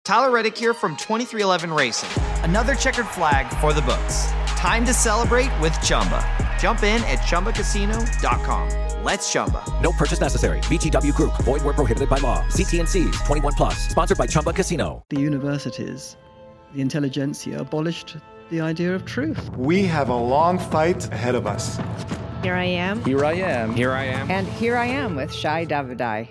Tyler Reddick here from 2311 Racing. Another checkered flag for the books. Time to celebrate with Chumba. Jump in at ChumbaCasino.com. Let's Chumba. No purchase necessary. VGW Group. Void where prohibited by law. See T&Cs. 21 plus. Sponsored by Chumba Casino. The universities, the intelligentsia, abolished the idea of truth. We have a long fight ahead of us. Here I am. Here I am. Here I am. And here I am with Shai Davidai.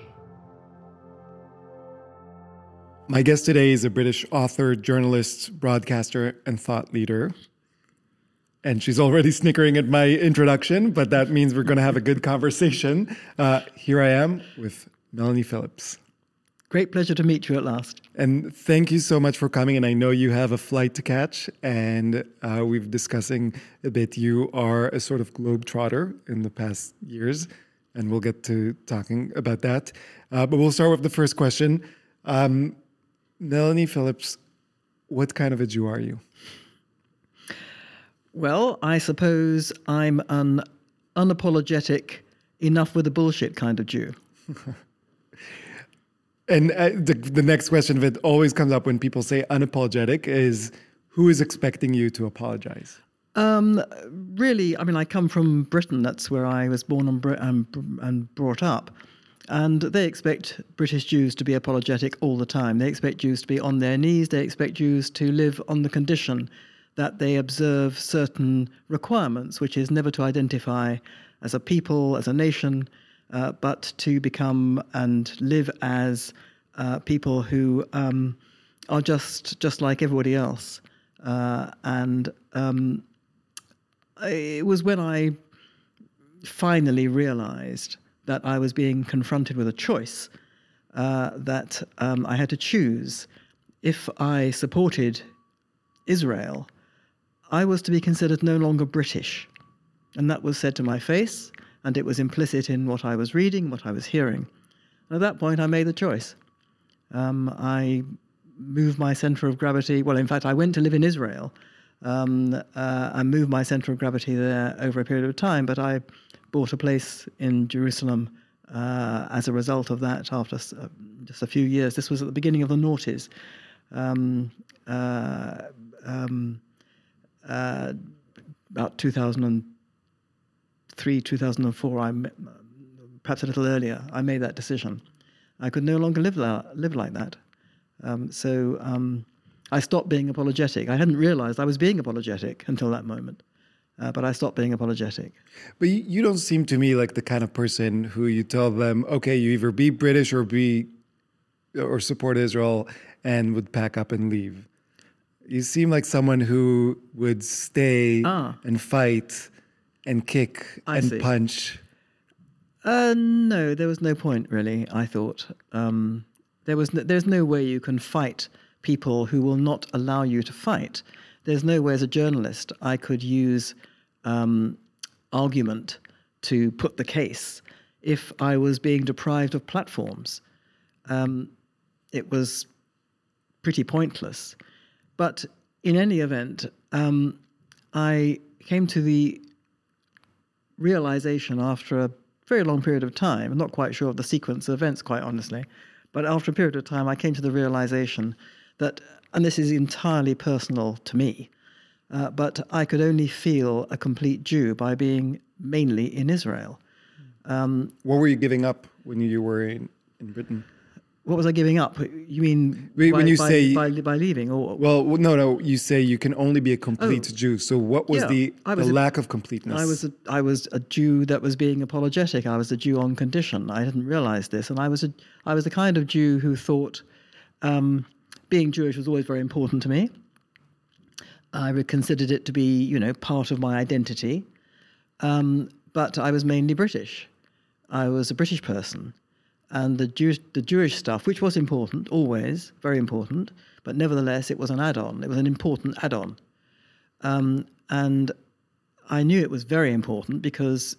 My guest today is a British author, journalist, broadcaster, and thought leader. And she's already snickering at my introduction, but that means we're going to have a good conversation. Here I am with Melanie Phillips. Great pleasure to meet you at last. And thank you so much for coming. And I know you have a flight to catch, and we've discussing a bit. You are a sort of globetrotter in the past years, and we'll get to talking about that. But we'll start with the first question. Melanie Phillips, what kind of a Jew are you? Well, I suppose I'm an unapologetic, enough with the bullshit kind of Jew. And the next question that always comes up when people say unapologetic is, who is expecting you to apologize? Really, I mean, I come from Britain. That's where I was born and brought up. And they expect British Jews to be apologetic all the time. They expect Jews to be on their knees. They expect Jews to live on the condition that they observe certain requirements, which is never to identify as a people, as a nation, but to become and live as people who are just like everybody else. It was when I finally realized that I was being confronted with a choice, that I had to choose. If I supported Israel, I was to be considered no longer British. And that was said to my face, and it was implicit in what I was reading, what I was hearing. And at that point, I made the choice. I moved my center of gravity. Well, in fact, I went to live in Israel and moved my center of gravity there over a period of time, but I bought a place in Jerusalem as a result of that after just a few years. This was at the beginning of the noughties. About 2003, 2004, perhaps a little earlier, I made that decision. I could no longer live like that. So I stopped being apologetic. I hadn't realized I was being apologetic until that moment. But I stopped being apologetic. But you don't seem to me like the kind of person who you tell them, okay, you either be British or support Israel, and would pack up and leave. You seem like someone who would stay and fight and kick and punch. No, there was no point really, I thought. There's no way you can fight people who will not allow you to fight. There's no way as a journalist I could use argument to put the case if I was being deprived of platforms. It was pretty pointless. But in any event, I came to the realization after a very long period of time, I'm not quite sure of the sequence of events, quite honestly, but after a period of time, I came to the realization that, and this is entirely personal to me, but I could only feel a complete Jew by being mainly in Israel. What were you giving up when you were in Britain? What was I giving up? You mean by leaving? Or? Well, no. You say you can only be a complete Jew. So what was the lack of completeness? I was a Jew that was being apologetic. I was a Jew on condition. I didn't realize this, and I was the kind of Jew who thought being Jewish was always very important to me. I considered it to be, part of my identity. But I was mainly British. I was a British person. And the Jewish stuff, which was important, always, very important, but nevertheless it was an add-on. It was an important add-on. And I knew it was very important because,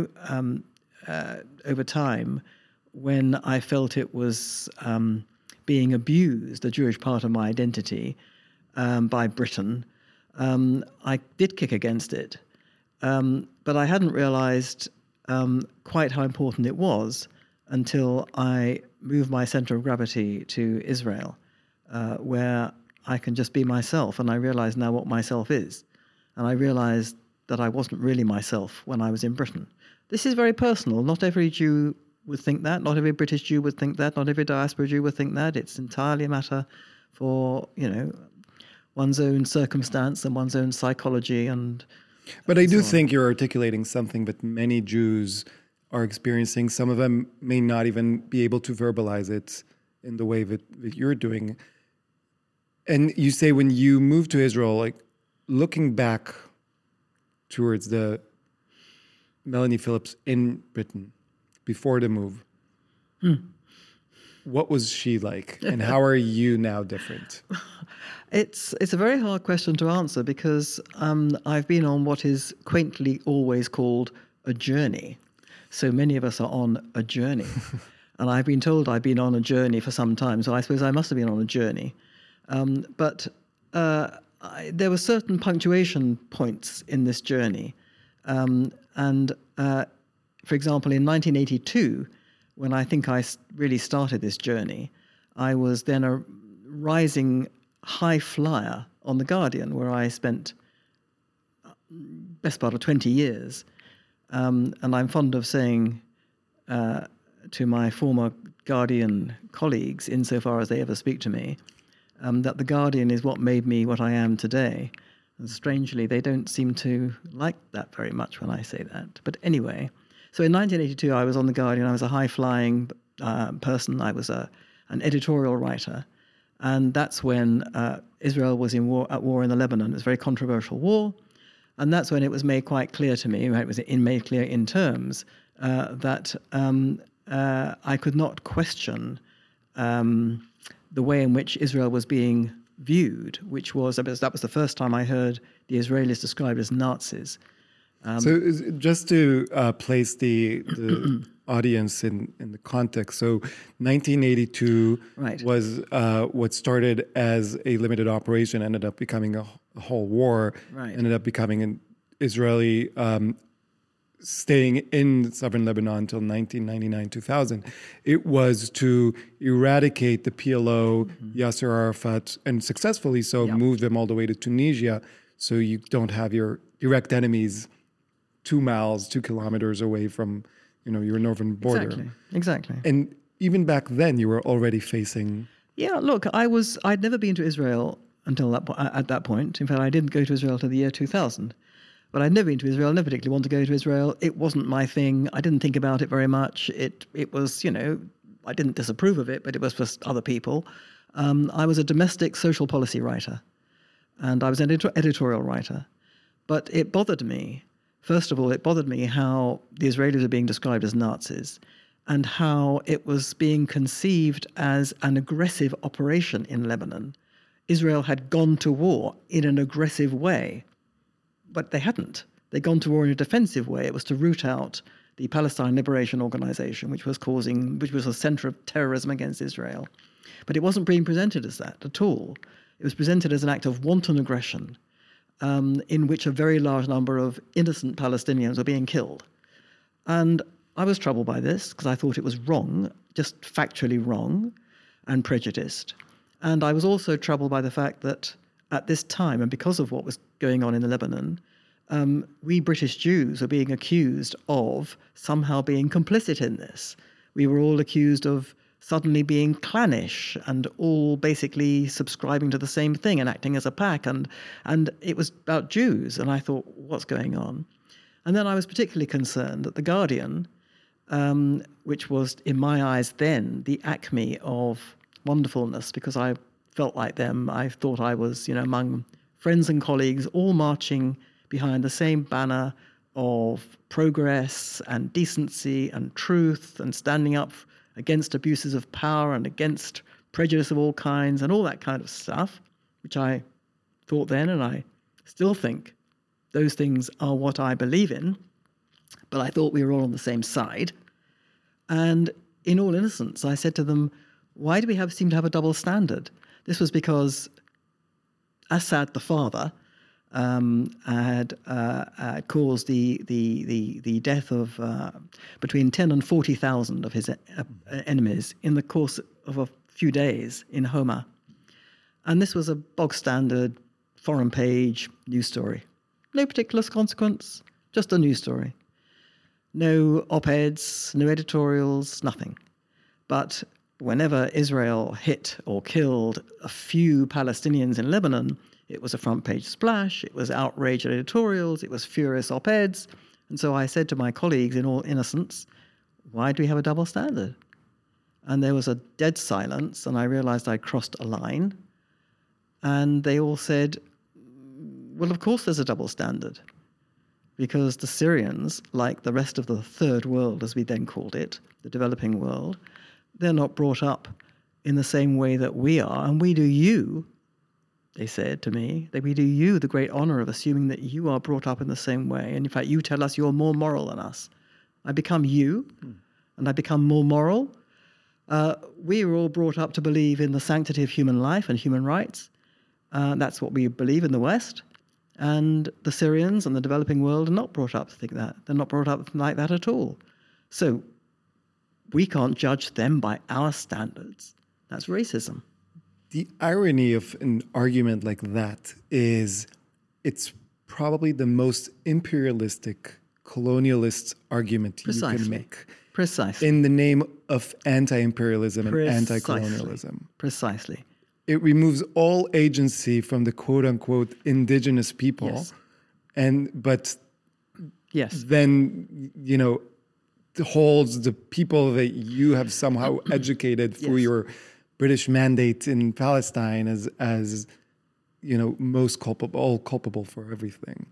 over time, when I felt it was being abused, the Jewish part of my identity, by Britain, I did kick against it. But I hadn't realized quite how important it was until I moved my center of gravity to Israel. where I can just be myself, and I realize now what myself is. And I realized that I wasn't really myself when I was in Britain. This is very personal. Not every Jew would think that. Not every British Jew would think that. Not every diaspora Jew would think that. It's entirely a matter for, one's own circumstance and one's own psychology. But I do think you're articulating something that many Jews are experiencing. Some of them may not even be able to verbalize it in the way that you're doing. And you say when you moved to Israel, like looking back towards the Melanie Phillips in Britain before the move, what was she like? And how are you now different? It's a very hard question to answer because I've been on what is quaintly always called a journey. So many of us are on a journey. And I've been told I've been on a journey for some time, so I suppose I must have been on a journey. But there were certain punctuation points in this journey. For example, in 1982, when I think I really started this journey, I was then a rising high flyer on The Guardian, where I spent best part of 20 years. And I'm fond of saying to my former Guardian colleagues, insofar as they ever speak to me, that The Guardian is what made me what I am today. And strangely, they don't seem to like that very much when I say that. But anyway, so in 1982, I was on The Guardian. I was a high-flying person. I was an editorial writer. And that's when Israel was at war in the Lebanon. It was a very controversial war. And that's when it was made quite clear to me, it was made clear in terms, that I could not question the way in which Israel was being viewed, that was the first time I heard the Israelis described as Nazis. So just to place the audience in the context, so 1982 was what started as a limited operation, ended up becoming a whole war, ended up becoming an Israeli staying in southern Lebanon until 1999-2000. It was to eradicate the PLO, Yasser Arafat, and successfully so move them all the way to Tunisia, so you don't have your direct enemies 2 miles, 2 kilometers away from, your northern border. Exactly. And even back then, you were already facing. Yeah, look, I'd never been to Israel until at that point. In fact, I didn't go to Israel till the year 2000. But I'd never been to Israel, never particularly wanted to go to Israel. It wasn't my thing. I didn't think about it very much. It was, I didn't disapprove of it, but it was for other people. I was a domestic social policy writer, and I was an editorial writer. But it bothered me. First of all, it bothered me how the Israelis were being described as Nazis and how it was being conceived as an aggressive operation in Lebanon. Israel had gone to war in an aggressive way. But they hadn't. They'd gone to war in a defensive way. It was to root out the Palestine Liberation Organization, which was a center of terrorism against Israel. But it wasn't being presented as that at all. It was presented as an act of wanton aggression in which a very large number of innocent Palestinians were being killed. And I was troubled by this because I thought it was wrong, just factually wrong and prejudiced. And I was also troubled by the fact that at this time, and because of what was going on in the Lebanon, we British Jews were being accused of somehow being complicit in this. We were all accused of suddenly being clannish and all basically subscribing to the same thing and acting as a pack. And it was about Jews. And I thought, what's going on? And then I was particularly concerned that The Guardian, which was, in my eyes then, the acme of wonderfulness, because I felt like them. I thought I was, among friends and colleagues, all marching behind the same banner of progress and decency and truth and standing up against abuses of power and against prejudice of all kinds and all that kind of stuff, which I thought then, and I still think those things are what I believe in. But I thought we were all on the same side. And in all innocence, I said to them, why do we seem to have a double standard? This was because Assad, the father, had caused the death of between 10 and 40,000 of his enemies in the course of a few days in Homa. And this was a bog standard foreign page news story. No particular consequence, just a news story. No op-eds, no editorials, nothing. But whenever Israel hit or killed a few Palestinians in Lebanon, it was a front page splash, it was outrage editorials, it was furious op-eds. And so I said to my colleagues in all innocence, why do we have a double standard? And there was a dead silence, and I realized I crossed a line. And they all said, well, of course there's a double standard. Because the Syrians, like the rest of the third world, as we then called it, the developing world, they're not brought up in the same way that we are. And we do you, they said to me, that we do you the great honor of assuming that you are brought up in the same way. And in fact, you tell us you're more moral than us. I become you, and I become more moral. We were all brought up to believe in the sanctity of human life and human rights. That's what we believe in the West. And the Syrians and the developing world are not brought up to think that. They're not brought up like that at all. So we can't judge them by our standards. That's racism. The irony of an argument like that is it's probably the most imperialistic, colonialist argument you can make. Precisely. In the name of anti-imperialism and anti-colonialism. Precisely. It removes all agency from the quote-unquote indigenous people. Yes. But yes, then, holds the people that you have somehow educated through your British mandate in Palestine as most culpable for everything.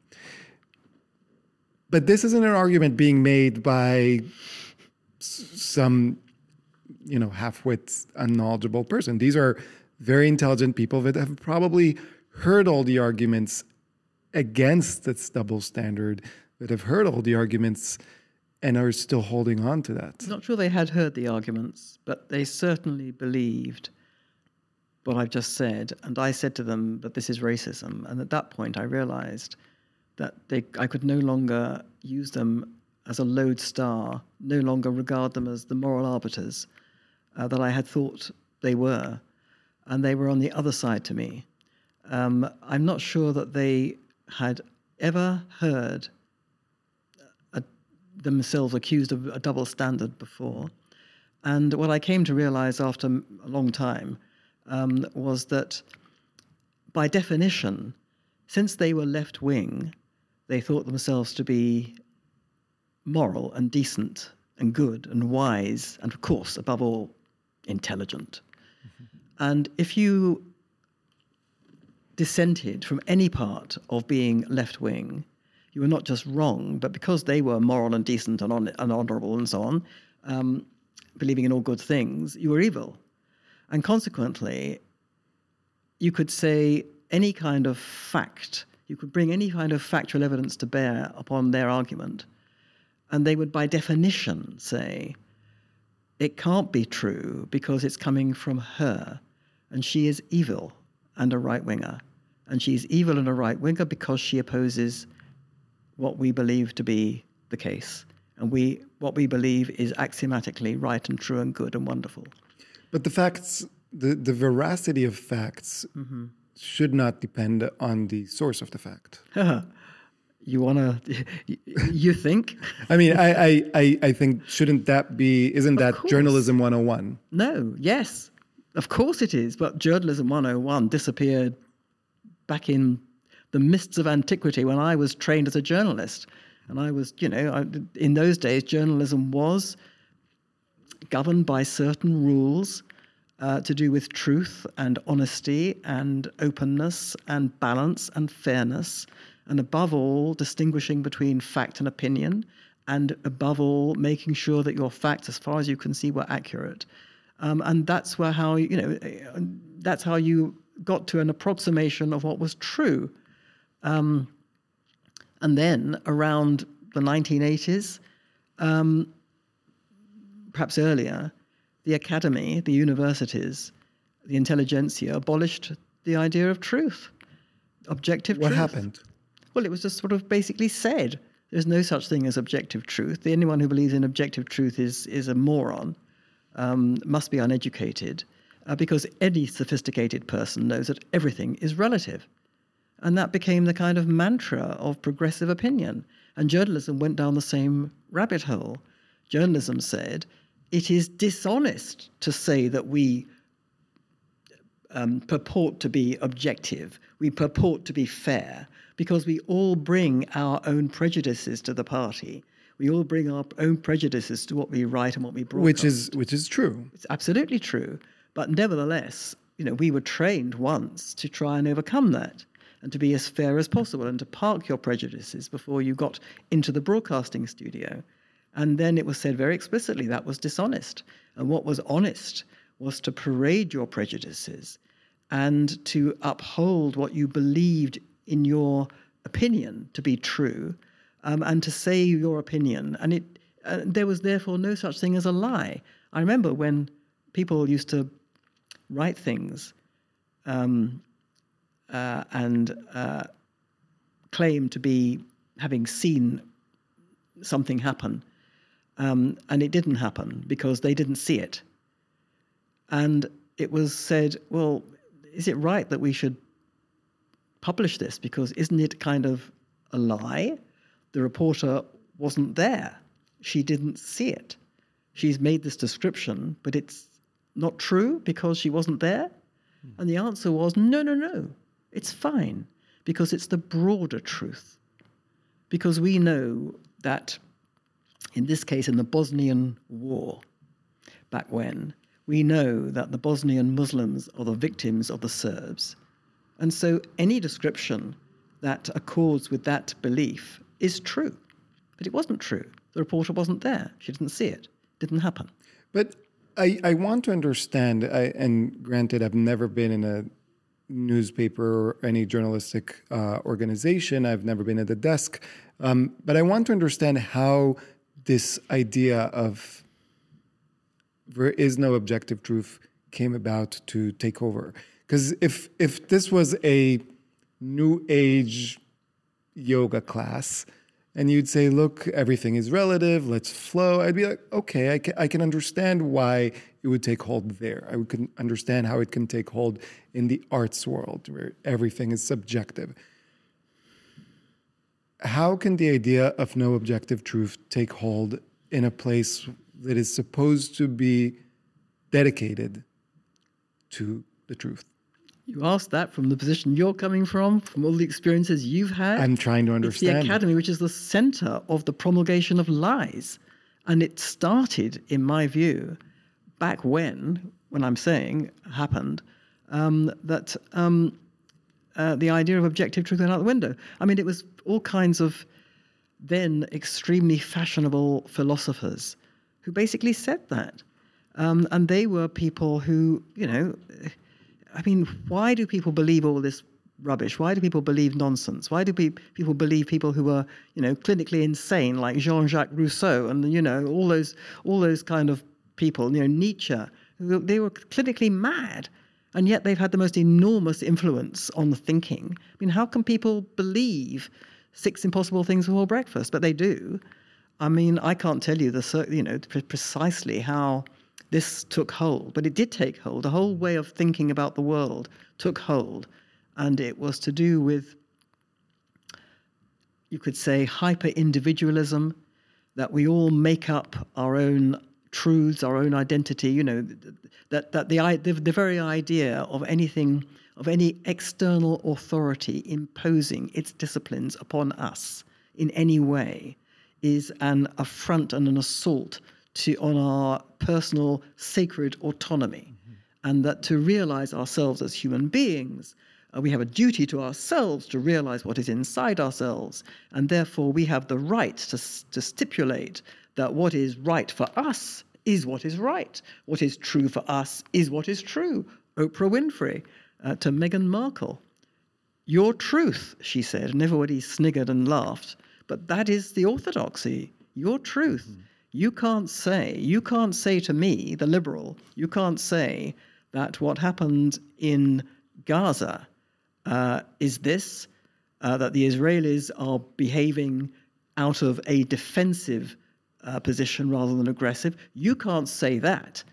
But this isn't an argument being made by some, half-wit, unknowledgeable person. These are very intelligent people that have probably heard all the arguments against this double standard, that have heard all the arguments and are still holding on to that. I'm not sure they had heard the arguments, but they certainly believed what I've just said. And I said to them that this is racism. And at that point, I realized that I could no longer use them as a lodestar, no longer regard them as the moral arbiters that I had thought they were. And they were on the other side to me. I'm not sure that they had ever heard themselves accused of a double standard before. And what I came to realize after a long time was that by definition, since they were left-wing, they thought themselves to be moral and decent and good and wise and, of course, above all, intelligent. And if you dissented from any part of being left-wing, you were not just wrong, but because they were moral and decent and honorable and so on, believing in all good things, you were evil. And consequently, you could say any kind of fact, you could bring any kind of factual evidence to bear upon their argument, and they would by definition say, it can't be true because it's coming from her. And she is evil and a right-winger. And she's evil and a right-winger because she opposes what we believe to be the case. And what we believe is axiomatically right and true and good and wonderful. But the facts, the veracity of facts should not depend on the source of the fact. You think? I mean, I think, isn't that journalism 101? No, yes. Of course it is, but Journalism 101 disappeared back in the mists of antiquity when I was trained as a journalist. And I was, in those days, journalism was governed by certain rules to do with truth and honesty and openness and balance and fairness, and above all, distinguishing between fact and opinion, and above all, making sure that your facts, as far as you can see, were accurate. And that's how you got to an approximation of what was true. And then around the 1980s, perhaps earlier, the academy, the universities, the intelligentsia abolished the idea of truth, objective truth. What happened? Well, it was just sort of basically said, there's no such thing as objective truth. Anyone who believes in objective truth is a moron. Must be uneducated. because any sophisticated person knows that everything is relative. And that became the kind of mantra of progressive opinion. And journalism went down the same rabbit hole. Journalism said, it is dishonest to say that we purport to be objective, we purport to be fair, because we all bring our own prejudices to the party. We all bring our own prejudices to what we write and what we broadcast. Which is true. It's absolutely true. But nevertheless, we were trained once to try and overcome that and to be as fair as possible and to park your prejudices before you got into the broadcasting studio. And then it was said very explicitly that was dishonest. And what was honest was to parade your prejudices and to uphold what you believed in your opinion to be true, and to say your opinion. And there was therefore no such thing as a lie. I remember when people used to write things and claim to be having seen something happen, and it didn't happen because they didn't see it. And it was said, well, is it right that we should publish this? Because isn't it kind of a lie? The reporter wasn't there. She didn't see it. She's made this description, but it's not true because she wasn't there. And the answer was, no, it's fine, because it's the broader truth. Because we know that, in this case, in the Bosnian War, back when, we know that the Bosnian Muslims are the victims of the Serbs. And so any description that accords with that belief is true. But it wasn't true. The reporter wasn't there. She didn't see it. It didn't happen. But I want to understand, and granted, I've never been in a newspaper or any journalistic organization. I've never been at the desk. But I want to understand how this idea of there is no objective truth came about to take over. Because if this was a new age yoga class and you'd say, look, everything is relative, let's flow, I'd be like, okay, I can understand why it would take hold there. I can understand how it can take hold in the arts world where everything is subjective. How can the idea of no objective truth take hold in a place that is supposed to be dedicated to the truth? You asked that from the position you're coming from all the experiences you've had. I'm trying to understand. It's the academy, which is the center of the promulgation of lies. And it started, in my view, back when I'm saying happened, that the idea of objective truth went out the window. I mean, it was all kinds of then extremely fashionable philosophers who basically said that. And they were people who, I mean, why do people believe all this rubbish? Why do people believe nonsense? Why do people believe people who are, clinically insane, like Jean-Jacques Rousseau and, all those kind of people, Nietzsche, they were clinically mad, and yet they've had the most enormous influence on the thinking. I mean, how can people believe 6 impossible things before breakfast? But they do. I mean, I can't tell you precisely how this took hold, but it did take hold. The whole way of thinking about the world took hold, and it was to do with, you could say, hyper-individualism, that we all make up our own truths, our own identity, that the very idea of any external authority imposing its disciplines upon us in any way is an affront and an assault on our personal sacred autonomy. And that to realize ourselves as human beings, we have a duty to ourselves to realize what is inside ourselves, and therefore we have the right to stipulate that what is right for us is what is right. What is true for us is what is true. Oprah Winfrey to Meghan Markle. Your truth, she said, and everybody sniggered and laughed, but that is the orthodoxy. Your truth. You can't say to me, the liberal, you can't say that what happened in Gaza is this, that the Israelis are behaving out of a defensive position rather than aggressive. You can't say that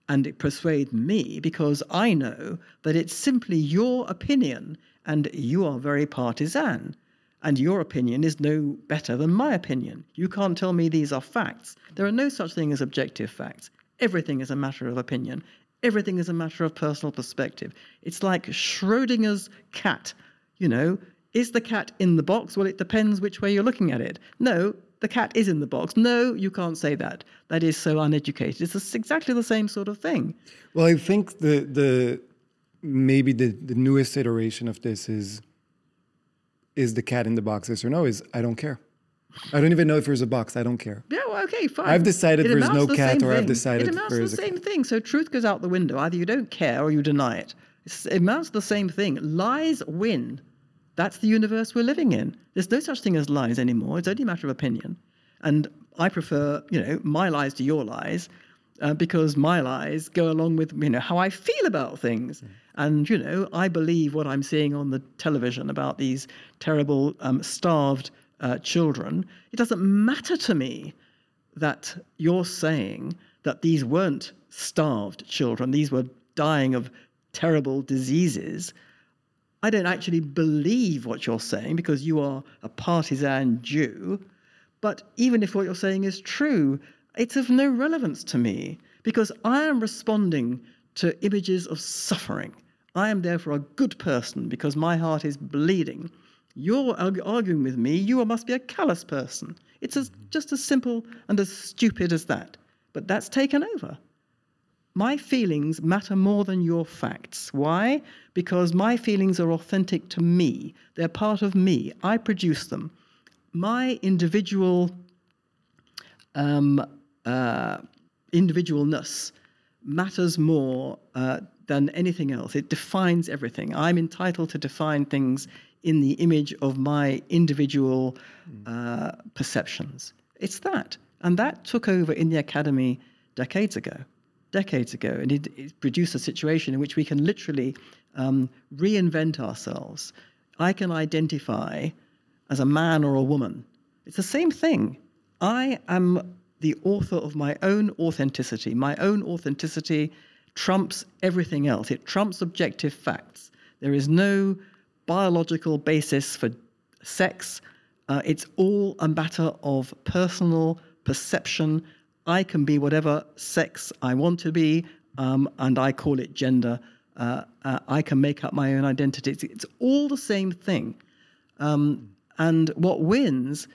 And it persuades me because I know that it's simply your opinion, and you are very partisan. And your opinion is no better than my opinion. You can't tell me these are facts. There are no such thing as objective facts. Everything is a matter of opinion. Everything is a matter of personal perspective. It's like Schrodinger's cat. Is the cat in the box? Well, it depends which way you're looking at it. No, the cat is in the box. No, you can't say that. That is so uneducated. It's exactly the same sort of thing. Well, I think maybe the newest iteration of this is the cat in the box, yes or no, is I don't care. I don't even know if there's a box. I don't care. Yeah, well, okay, fine. I've decided there's no cat, or I've decided it amounts to there's the same thing. So truth goes out the window. Either you don't care or you deny it. It amounts to the same thing. Lies win. That's the universe we're living in. There's no such thing as lies anymore. It's only a matter of opinion. And I prefer, my lies to your lies, because my lies go along with, how I feel about things. And, I believe what I'm seeing on the television about these terrible starved children. It doesn't matter to me that you're saying that these weren't starved children. These were dying of terrible diseases. I don't actually believe what you're saying because you are a partisan Jew. But even if what you're saying is true, it's of no relevance to me because I am responding to images of suffering. I am therefore a good person because my heart is bleeding. You're arguing with me, you must be a callous person. It's just as simple and as stupid as that. But that's taken over. My feelings matter more than your facts. Why? Because my feelings are authentic to me. They're part of me. I produce them. My individualness matters more than anything else. It defines everything. I'm entitled to define things in the image of my individual perceptions. It's that. And that took over in the academy decades ago. And it produced a situation in which we can literally reinvent ourselves. I can identify as a man or a woman. It's the same thing. I am the author of my own authenticity. My own authenticity trumps everything else. It trumps objective facts. There is no biological basis for sex. It's all a matter of personal perception. I can be whatever sex I want to be, and I call it gender. I can make up my own identity. It's all the same thing. And what wins,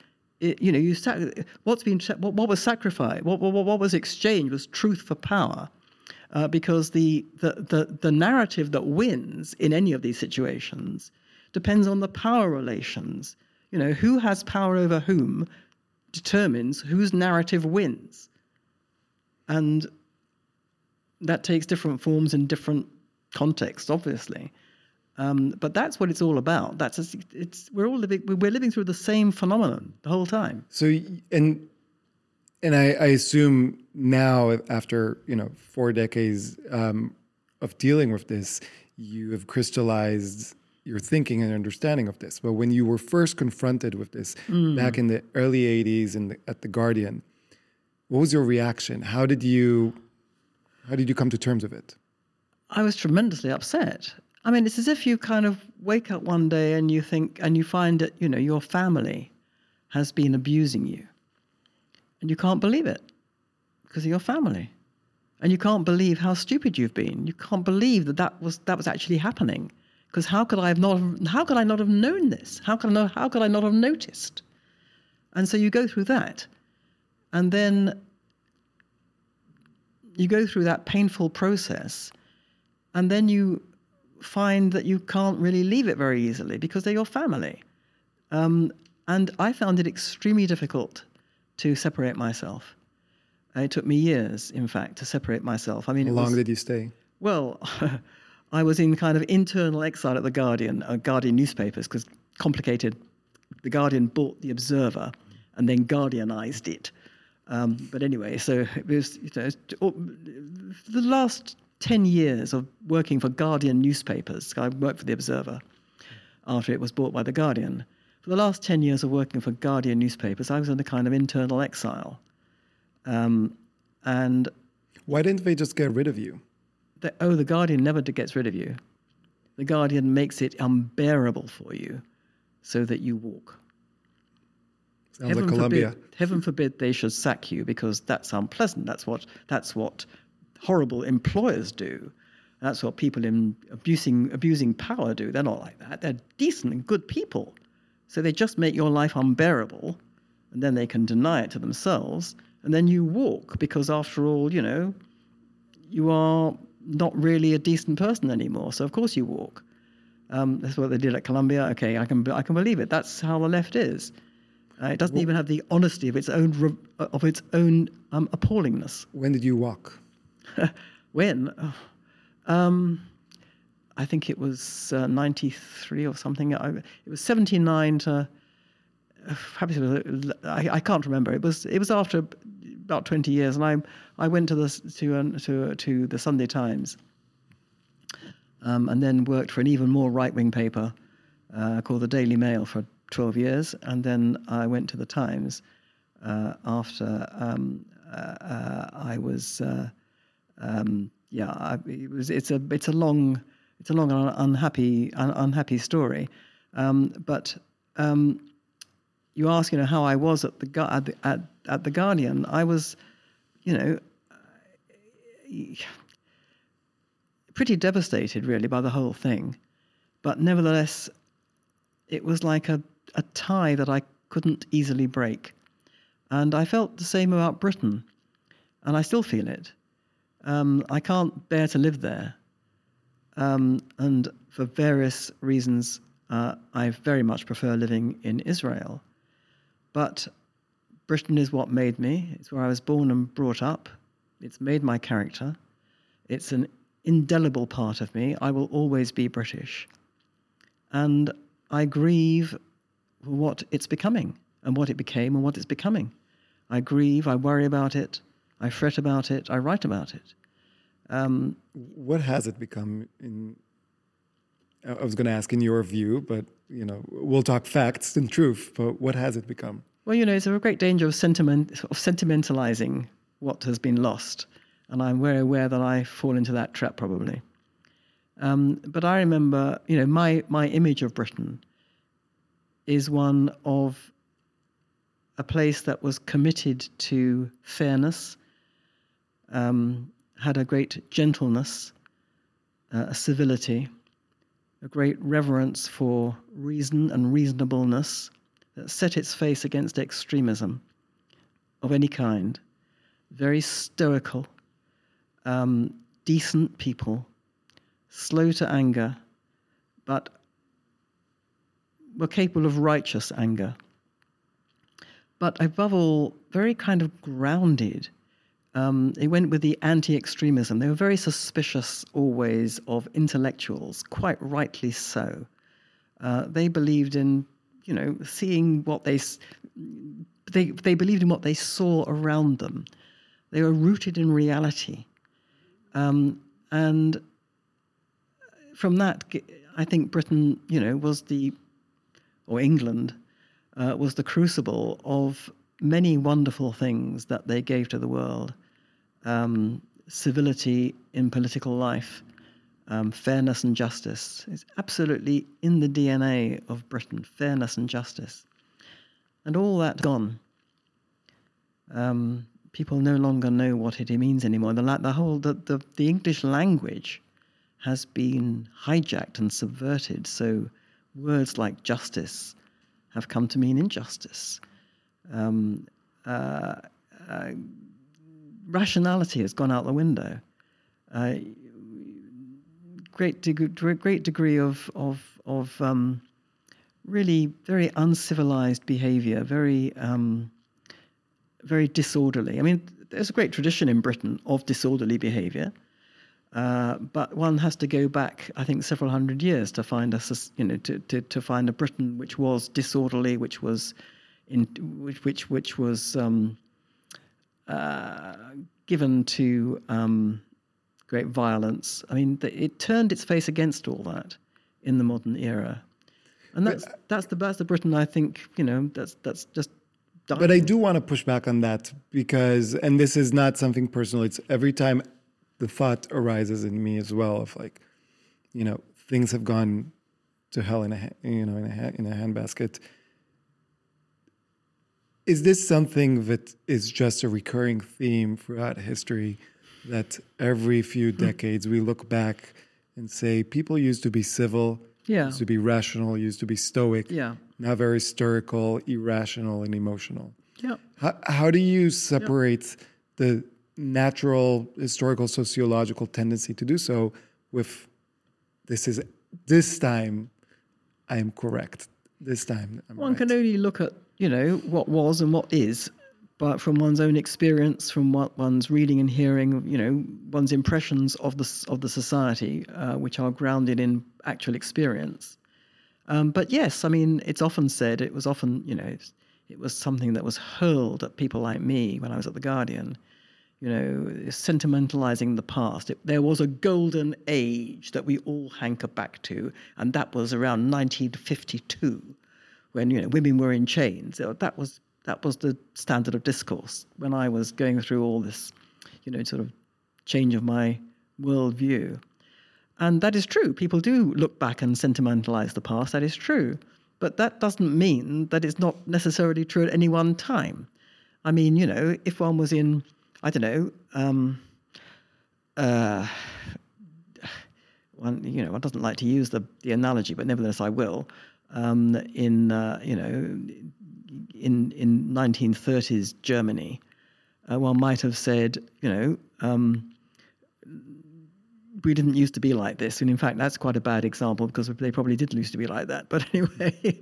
what was sacrificed, what was exchanged was truth for power. Because the narrative that wins in any of these situations depends on the power relations. Who has power over whom determines whose narrative wins. And that takes different forms in different contexts, obviously. But that's what it's all about. We're living through the same phenomenon the whole time. So, and I assume now, after 4 decades of dealing with this, you have crystallized your thinking and understanding of this. But when you were first confronted with this back in the early 80s at The Guardian, what was your reaction? How did you come to terms with it? I was tremendously upset. I mean, it's as if you kind of wake up one day and you find that, your family has been abusing you. And you can't believe it because of your family. And you can't believe how stupid you've been. You can't believe that was actually happening. Because how could I not have known this? How could I not have noticed? And so you go through that. And then you go through that painful process. And then you find that you can't really leave it very easily because they're your family. And I found it extremely difficult to separate myself. It took me years, in fact, to separate myself. I mean, how long did you stay? Well, I was in kind of internal exile at The Guardian, Guardian newspapers, because complicated. The Guardian bought The Observer and then Guardianized it. But anyway, so it was the last 10 years of working for Guardian newspapers. I worked for The Observer after it was bought by The Guardian. For the last 10 years of working for Guardian newspapers, I was in a kind of internal exile. And Why didn't they just get rid of you? The Guardian never gets rid of you. The Guardian makes it unbearable for you so that you walk. Sounds like Colombia. Heaven forbid they should sack you, because that's unpleasant. That's what horrible employers do. That's what people in abusing power do. They're not like that. They're decent and good people. So they just make your life unbearable, and then they can deny it to themselves, and then you walk, because after all, you are not really a decent person anymore. So of course you walk. That's what they did at Colombia. Okay, I can believe it. That's how the left is. It doesn't even have the honesty of its own appallingness. When did you walk? When? I think it was 93 or something. It was 79 to. Perhaps it was, I can't remember. It was after about 20 years, and I went to the Sunday Times, and then worked for an even more right-wing paper called the Daily Mail for 12 years, and then I went to the Times after I was. It's a long and unhappy story, but you ask, how I was at the Guardian. I was, pretty devastated really by the whole thing, but nevertheless, it was like a tie that I couldn't easily break, and I felt the same about Britain, and I still feel it. I can't bear to live there, and for various reasons, I very much prefer living in Israel. But Britain is what made me. It's where I was born and brought up. It's made my character. It's an indelible part of me. I will always be British. And I grieve for what it's becoming, and what it became, and what it's becoming. I grieve, I worry about it, I fret about it, I write about it. What has it become I was going to ask in your view, but we'll talk facts and truth. But what has it become? Well, it's a great danger of sentimentalizing what has been lost, and I'm very aware that I fall into that trap probably. But I remember, my image of Britain is one of a place that was committed to fairness, had a great gentleness, a civility, a great reverence for reason and reasonableness that set its face against extremism of any kind. Very stoical, decent people, slow to anger, but were capable of righteous anger. But above all, very kind of grounded. It went with the anti-extremism. They were very suspicious always of intellectuals, quite rightly so. They believed in, seeing what they believed in what they saw around them. They were rooted in reality. And from that, I think Britain, or England, was the crucible of many wonderful things that they gave to the world. Civility in political life, fairness and justice. It's absolutely in the DNA of Britain, fairness and justice. And all that's gone. People no longer know what it means anymore. The English language has been hijacked and subverted, so words like justice have come to mean injustice. Rationality has gone out the window. Great degree of really very uncivilized behavior, very disorderly. I mean, there's a great tradition in Britain of disorderly behavior, but one has to go back, I think, several hundred years to find to find a Britain which was disorderly, which was given to great violence. I mean, it turned its face against all that in the modern era, and that's the Britain I think. That's just dying. But I do want to push back on that because, and this is not something personal. It's every time the thought arises in me as well of like, things have gone to hell in a handbasket. Is this something that is just a recurring theme throughout history, that every few decades we look back and say people used to be civil, used to be rational, used to be stoic, now very hysterical, irrational, and emotional? Yeah. How do you separate the natural, historical, sociological tendency to do so with this time I am correct, this time I'm One right? can only look at, what was and what is, but from one's own experience, from what one's reading and hearing, one's impressions of the society, which are grounded in actual experience. But yes, I mean, it's often said, it was often, it was something that was hurled at people like me when I was at The Guardian, sentimentalizing the past. There was a golden age that we all hanker back to, and that was around 1952, when women were in chains. That was the standard of discourse when I was going through all this, sort of change of my worldview. And that is true. People do look back and sentimentalize the past. That is true. But that doesn't mean that it's not necessarily true at any one time. I mean, if one was in, I don't know, one doesn't like to use the analogy, but nevertheless I will. In 1930s Germany, one might have said, we didn't used to be like this. And in fact, that's quite a bad example because they probably did used to be like that. But anyway.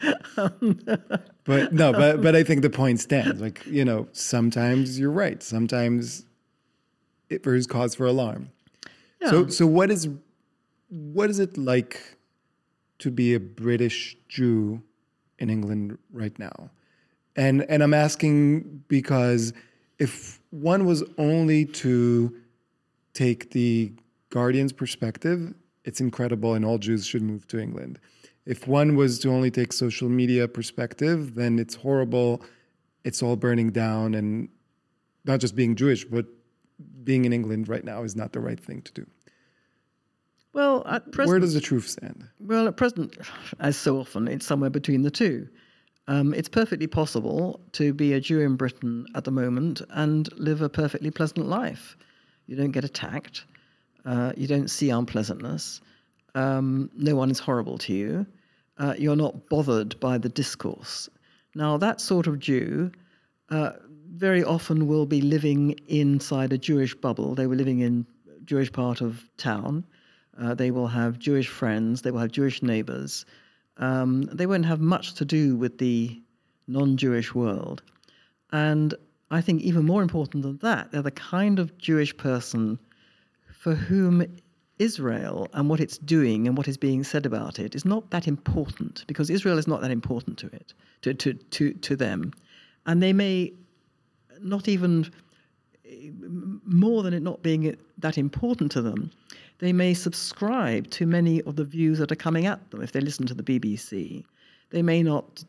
But I think the point stands. Like, sometimes you're right. Sometimes there is cause for alarm. Yeah. So what is it like to be a British Jew in England right now? And I'm asking because if one was only to take the Guardian's perspective, it's incredible and all Jews should move to England. If one was to only take social media perspective, then it's horrible, it's all burning down, and not just being Jewish, but being in England right now is not the right thing to do. Well, at present, where does the truth stand? Well, at present, as so often, it's somewhere between the two. It's perfectly possible to be a Jew in Britain at the moment and live a perfectly pleasant life. You don't get attacked. You don't see unpleasantness. No one is horrible to you. You're not bothered by the discourse. Now, that sort of Jew very often will be living inside a Jewish bubble. They were living in a Jewish part of town. They will have Jewish friends. They will have Jewish neighbors. They won't have much to do with the non-Jewish world. And I think even more important than that, they're the kind of Jewish person for whom Israel and what it's doing and what is being said about it is not that important, because Israel is not that important to it, to them. And they may not even, more than it not being that important to them, they may subscribe to many of the views that are coming at them. If they listen to the BBC, they may not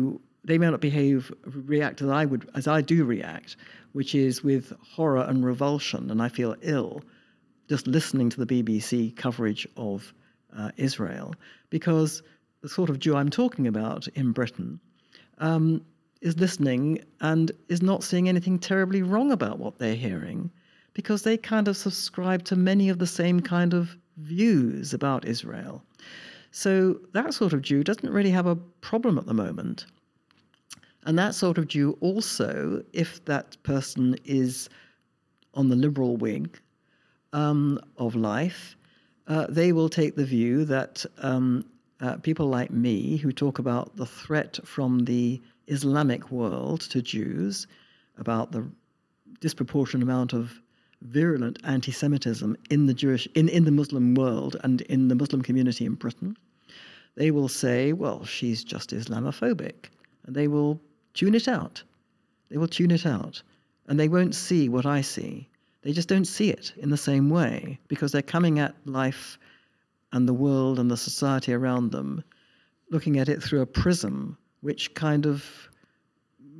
react as I do react, which is with horror and revulsion, and I feel ill just listening to the BBC coverage of Israel, because the sort of Jew I'm talking about in Britain is listening and is not seeing anything terribly wrong about what they're hearing, because they kind of subscribe to many of the same kind of views about Israel. So that sort of Jew doesn't really have a problem at the moment. And that sort of Jew also, if that person is on the liberal wing of life, they will take the view that people like me, who talk about the threat from the Islamic world to Jews, about the disproportionate amount of virulent anti-Semitism in the Muslim world and in the Muslim community in Britain, they will say, well, she's just Islamophobic, and they will tune it out. They will tune it out, and they won't see what I see. They just don't see it in the same way, because they're coming at life and the world and the society around them, looking at it through a prism which kind of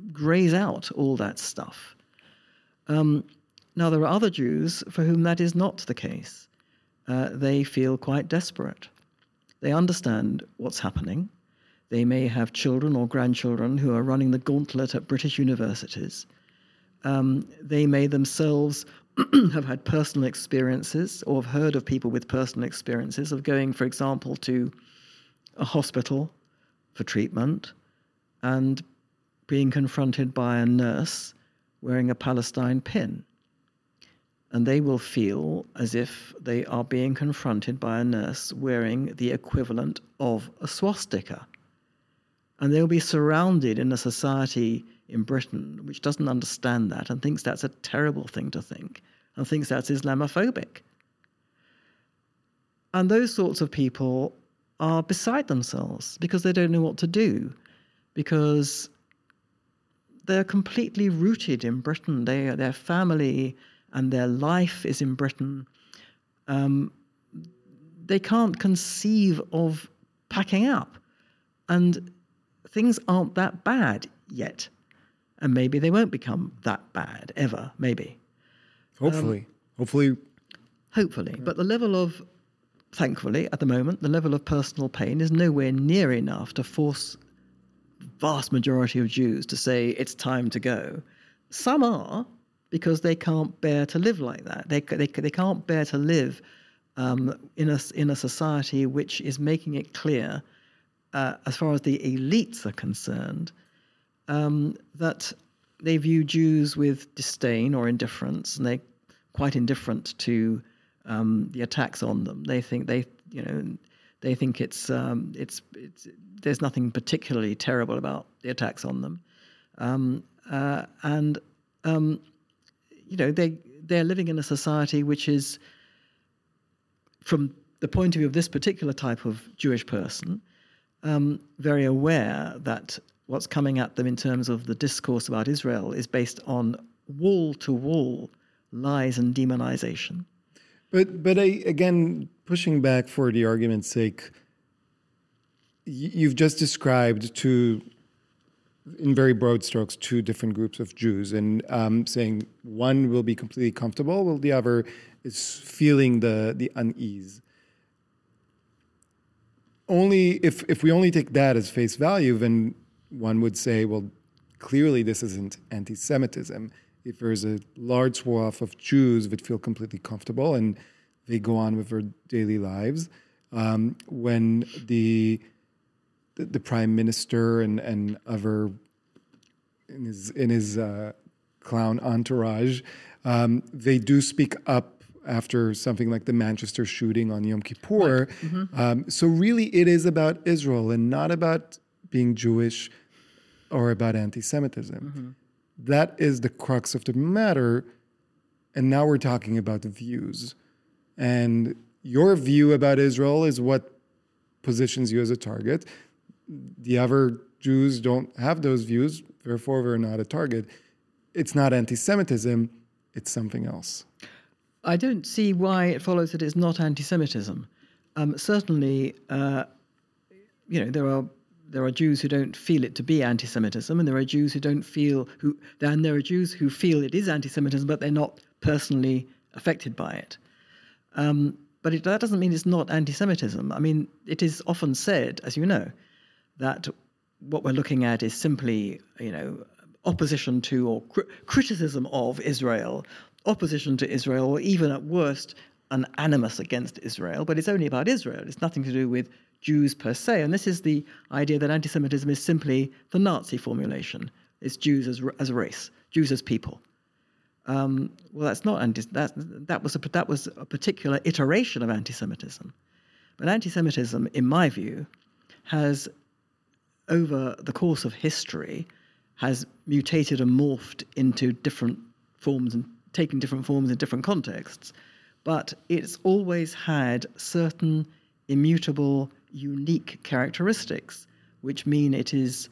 graze out all that stuff. Now, there are other Jews for whom that is not the case. They feel quite desperate. They understand what's happening. They may have children or grandchildren who are running the gauntlet at British universities. They may themselves have had personal experiences or have heard of people with personal experiences of going, for example, to a hospital for treatment and being confronted by a nurse wearing a Palestine pin. And they will feel as if they are being confronted by a nurse wearing the equivalent of a swastika. And they'll be surrounded in a society in Britain which doesn't understand that and thinks that's a terrible thing to think and thinks that's Islamophobic. And those sorts of people are beside themselves because they don't know what to do, because they're completely rooted in Britain. Their family and their life is in Britain. They can't conceive of packing up. And things aren't that bad yet. And maybe they won't become that bad, ever, maybe. Hopefully. Hopefully. But the level of, thankfully, at the moment, the level of personal pain is nowhere near enough to force the vast majority of Jews to say it's time to go. Some are, because they can't bear to live like that. They can't bear to live in a society which is making it clear, as far as the elites are concerned, that they view Jews with disdain or indifference, and they're quite indifferent to the attacks on them. They think it's there's nothing particularly terrible about the attacks on them, they're living in a society which is, from the point of view of this particular type of Jewish person, very aware that what's coming at them in terms of the discourse about Israel is based on wall-to-wall lies and demonization. But again, pushing back for the argument's sake, you've just described two, in very broad strokes, two different groups of Jews, and saying one will be completely comfortable, while the other is feeling the unease. Only if we only take that as face value, then one would say, well, clearly this isn't anti-Semitism. If there's a large swath of Jews that feel completely comfortable and they go on with their daily lives, when the prime minister and other in his clown entourage, they do speak up after something like the Manchester shooting on Yom Kippur. Right. Mm-hmm. So really it is about Israel and not about being Jewish or about anti-Semitism. Mm-hmm. That is the crux of the matter. And now we're talking about the views. And your view about Israel is what positions you as a target. The other Jews don't have those views, therefore they're not a target. It's not anti-Semitism, it's something else. I don't see why it follows that it's not anti-Semitism. Certainly, there are Jews who don't feel it to be anti-Semitism, and there are Jews who don't feel there are Jews who feel it is anti-Semitism, but they're not personally affected by it. But that doesn't mean it's not anti-Semitism. I mean, it is often said, as you know, that what we're looking at is simply, opposition to or criticism of Israel, opposition to Israel, or even at worst, an animus against Israel. But it's only about Israel. It's nothing to do with Jews per se. And this is the idea that anti-Semitism is simply the Nazi formulation. It's Jews as a race, Jews as people. Well, that's not that was a particular iteration of anti-Semitism. But anti-Semitism, in my view, has, over the course of history, has mutated and morphed into different forms and taken different forms in different contexts. But it's always had certain immutable, unique characteristics, which mean it is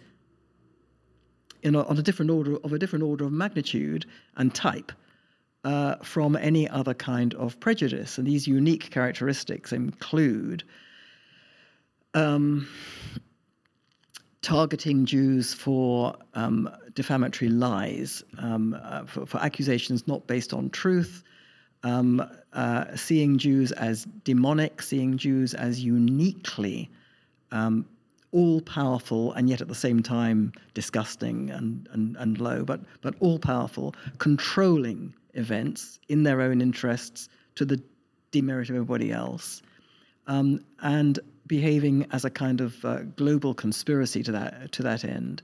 on a different order of magnitude and type from any other kind of prejudice. And these unique characteristics include targeting Jews for defamatory lies, for accusations not based on truth, seeing Jews as demonic, seeing Jews as uniquely all-powerful and yet at the same time disgusting and low, but all-powerful, controlling events in their own interests to the demerit of everybody else, and behaving as a kind of global conspiracy to that end.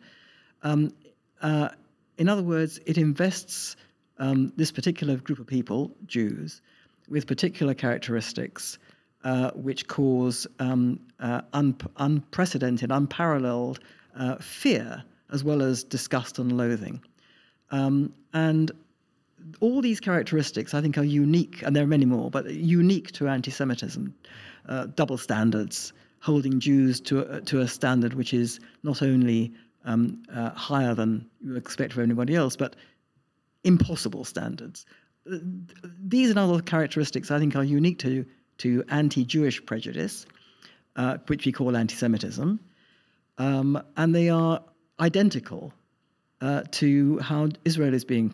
In other words, it invests this particular group of people, Jews, with particular characteristics which cause unprecedented, unparalleled fear, as well as disgust and loathing. And all these characteristics, I think, are unique, and there are many more, but unique to anti-Semitism. Double standards, holding Jews to a standard which is not only higher than you expect from anybody else, but impossible standards. These and other characteristics, I think, are unique to anti-Jewish prejudice, which we call anti-Semitism, and they are identical to how Israel is being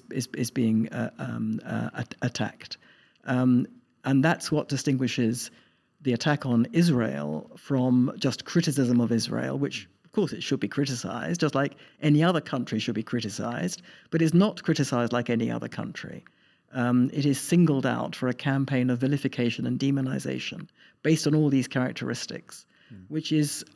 attacked, and that's what distinguishes the attack on Israel from just criticism of Israel, which of course it should be criticized, just like any other country should be criticized, but is not criticized like any other country. It is singled out for a campaign of vilification and demonization based on all these characteristics, which is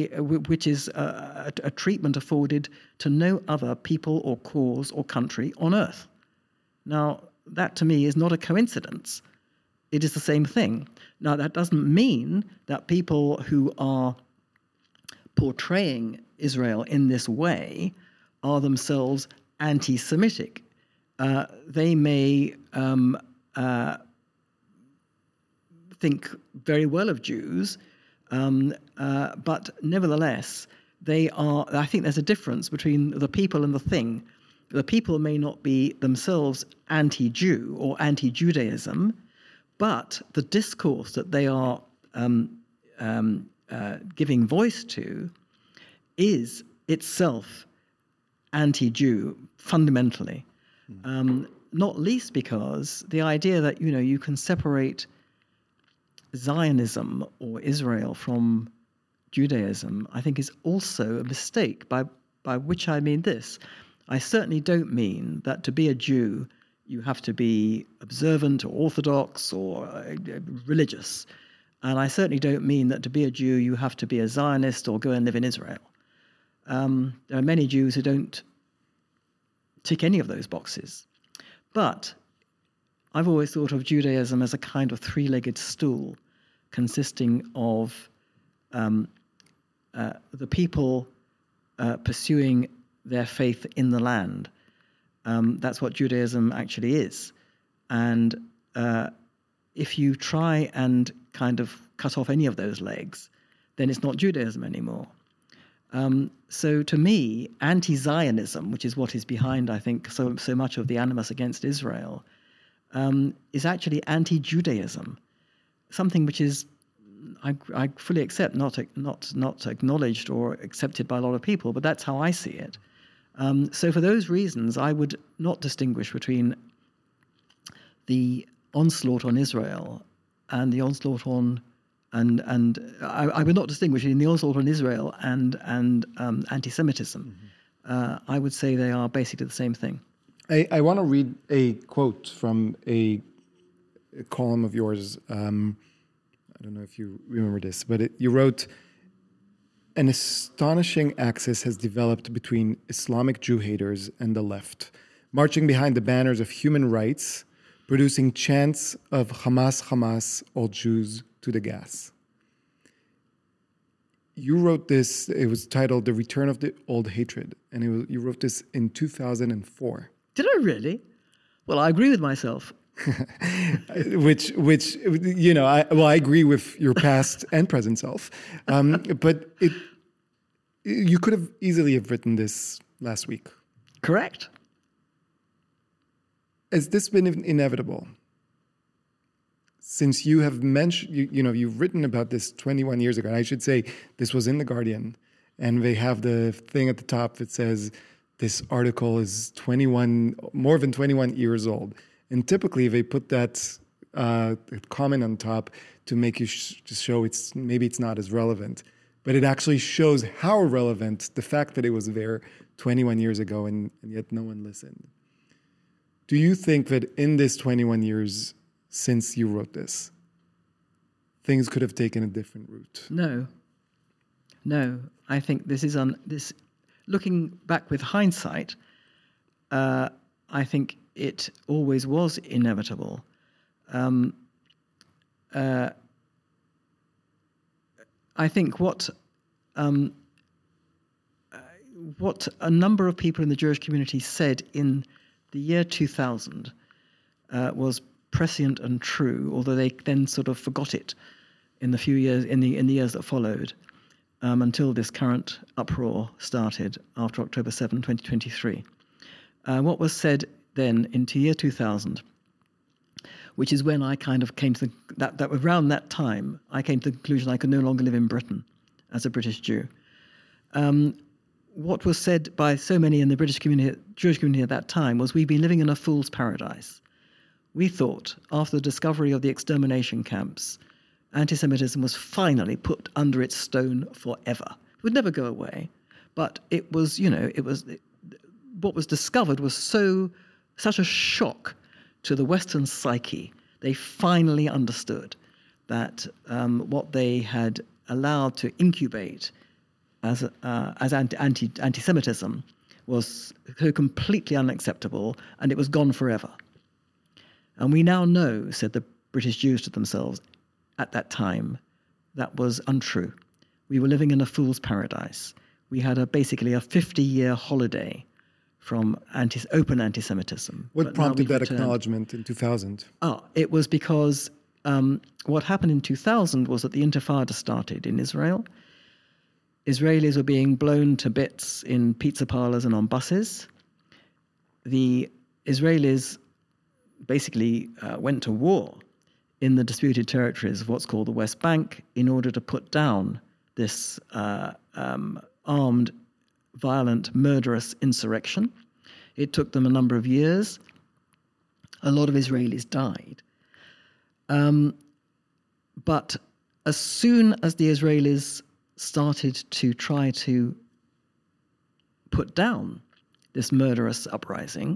a treatment afforded to no other people or cause or country on earth. Now, that to me is not a coincidence. It is the same thing. Now, that doesn't mean that people who are portraying Israel in this way are themselves anti-Semitic. They may think very well of Jews, but nevertheless, they are. I think there's a difference between the people and the thing. The people may not be themselves anti-Jew or anti-Judaism, but the discourse that they are giving voice to is itself anti-Jew fundamentally. Not least because the idea that you can separate Zionism or Israel from Judaism, I think, is also a mistake. By which I mean this: I certainly don't mean that to be a Jew you have to be observant or orthodox or religious, and I certainly don't mean that to be a Jew you have to be a Zionist or go and live in Israel. There are many Jews who don't tick any of those boxes. But I've always thought of Judaism as a kind of three-legged stool consisting of the people pursuing their faith in the land. That's what Judaism actually is. And if you try and kind of cut off any of those legs, then it's not Judaism anymore. So to me, anti-Zionism, which is what is behind, I think, so much of the animus against Israel, is actually anti-Judaism, something which is, I fully accept, not acknowledged or accepted by a lot of people, but that's how I see it. So for those reasons, I would not distinguish between the onslaught on Israel and the onslaught on and I would not distinguish between the onslaught on Israel and anti-Semitism. I would say they are basically the same thing. I want to read a quote from a column of yours. I don't know if you remember this, but you wrote, "An astonishing axis has developed between Islamic Jew haters and the left, marching behind the banners of human rights, producing chants of Hamas, Hamas, all Jews to the gas." You wrote this, it was titled "The Return of the Old Hatred," and you wrote this in 2004. Did I really? Well, I agree with myself. which I agree with your past and present self, but you could have easily have written this last week. Correct. Has this been inevitable? Since you have mentioned, you've written about this 21 years ago, and I should say this was in The Guardian, and they have the thing at the top that says this article is more than 21 years old. And typically they put that comment on top to make you just show maybe it's not as relevant. But it actually shows how relevant the fact that it was there 21 years ago and yet no one listened. Do you think that in this 21 years since you wrote this, things could have taken a different route? No. I think this is looking back with hindsight, I think it always was inevitable. I think what a number of people in the Jewish community said in the year 2000 was prescient and true, although they then sort of forgot it in the years that followed, until this current uproar started after October 7, 2023. What was said then into year 2000, which is when I kind of came to that around that time, I came to the conclusion I could no longer live in Britain as a British Jew. What was said by so many in the Jewish community at that time was we'd been living in a fool's paradise. We thought, after the discovery of the extermination camps, anti-Semitism was finally put under its stone forever. It would never go away, but it was, what was discovered was such a shock to the Western psyche. They finally understood that what they had allowed to incubate as anti-Semitism was so completely unacceptable, and it was gone forever. And we now know, said the British Jews to themselves at that time, that was untrue. We were living in a fool's paradise. We had basically a 50-year holiday from open anti-Semitism. What prompted that acknowledgement in 2000? It was because what happened in 2000 was that the Intifada started in Israel. Israelis were being blown to bits in pizza parlors and on buses. The Israelis basically went to war in the disputed territories of what's called the West Bank in order to put down this armed, violent, murderous insurrection. It took them a number of years. A lot of Israelis died. But as soon as the Israelis started to try to put down this murderous uprising,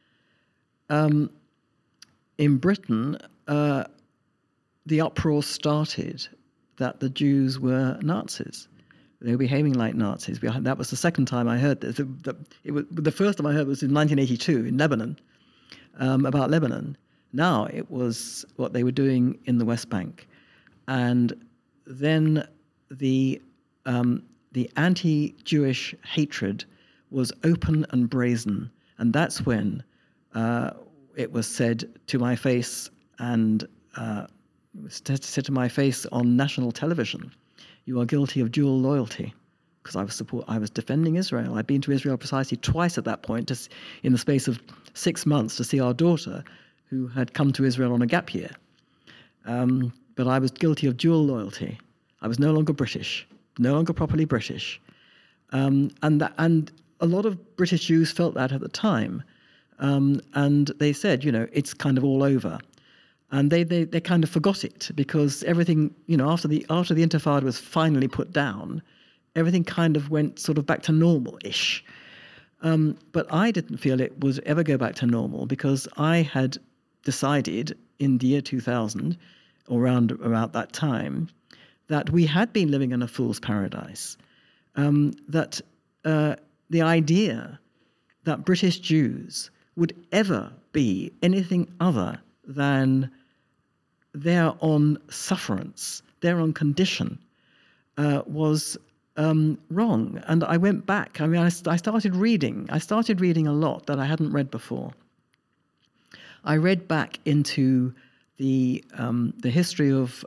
in Britain, the uproar started that the Jews were Nazis. They were behaving like Nazis. That was the second time I heard this. The first time I heard was in 1982 in Lebanon, about Lebanon. Now it was what they were doing in the West Bank. And then the anti-Jewish hatred was open and brazen. And that's when it was said to my face and said to my face on national television, "You are guilty of dual loyalty," because I was defending Israel. I'd been to Israel precisely twice at that point, just in the space of 6 months, to see our daughter, who had come to Israel on a gap year. But I was guilty of dual loyalty. I was no longer British, no longer properly British, and a lot of British Jews felt that at the time, and they said, it's kind of all over. And they kind of forgot it because everything, after the Intifada was finally put down, everything kind of went sort of back to normal-ish. But I didn't feel it would ever go back to normal because I had decided in the year 2000, or around about that time, that we had been living in a fool's paradise. That the idea that British Jews would ever be anything other than they're on sufferance, they're on condition, was wrong. And I went back. I started reading. I started reading a lot that I hadn't read before. I read back into the history of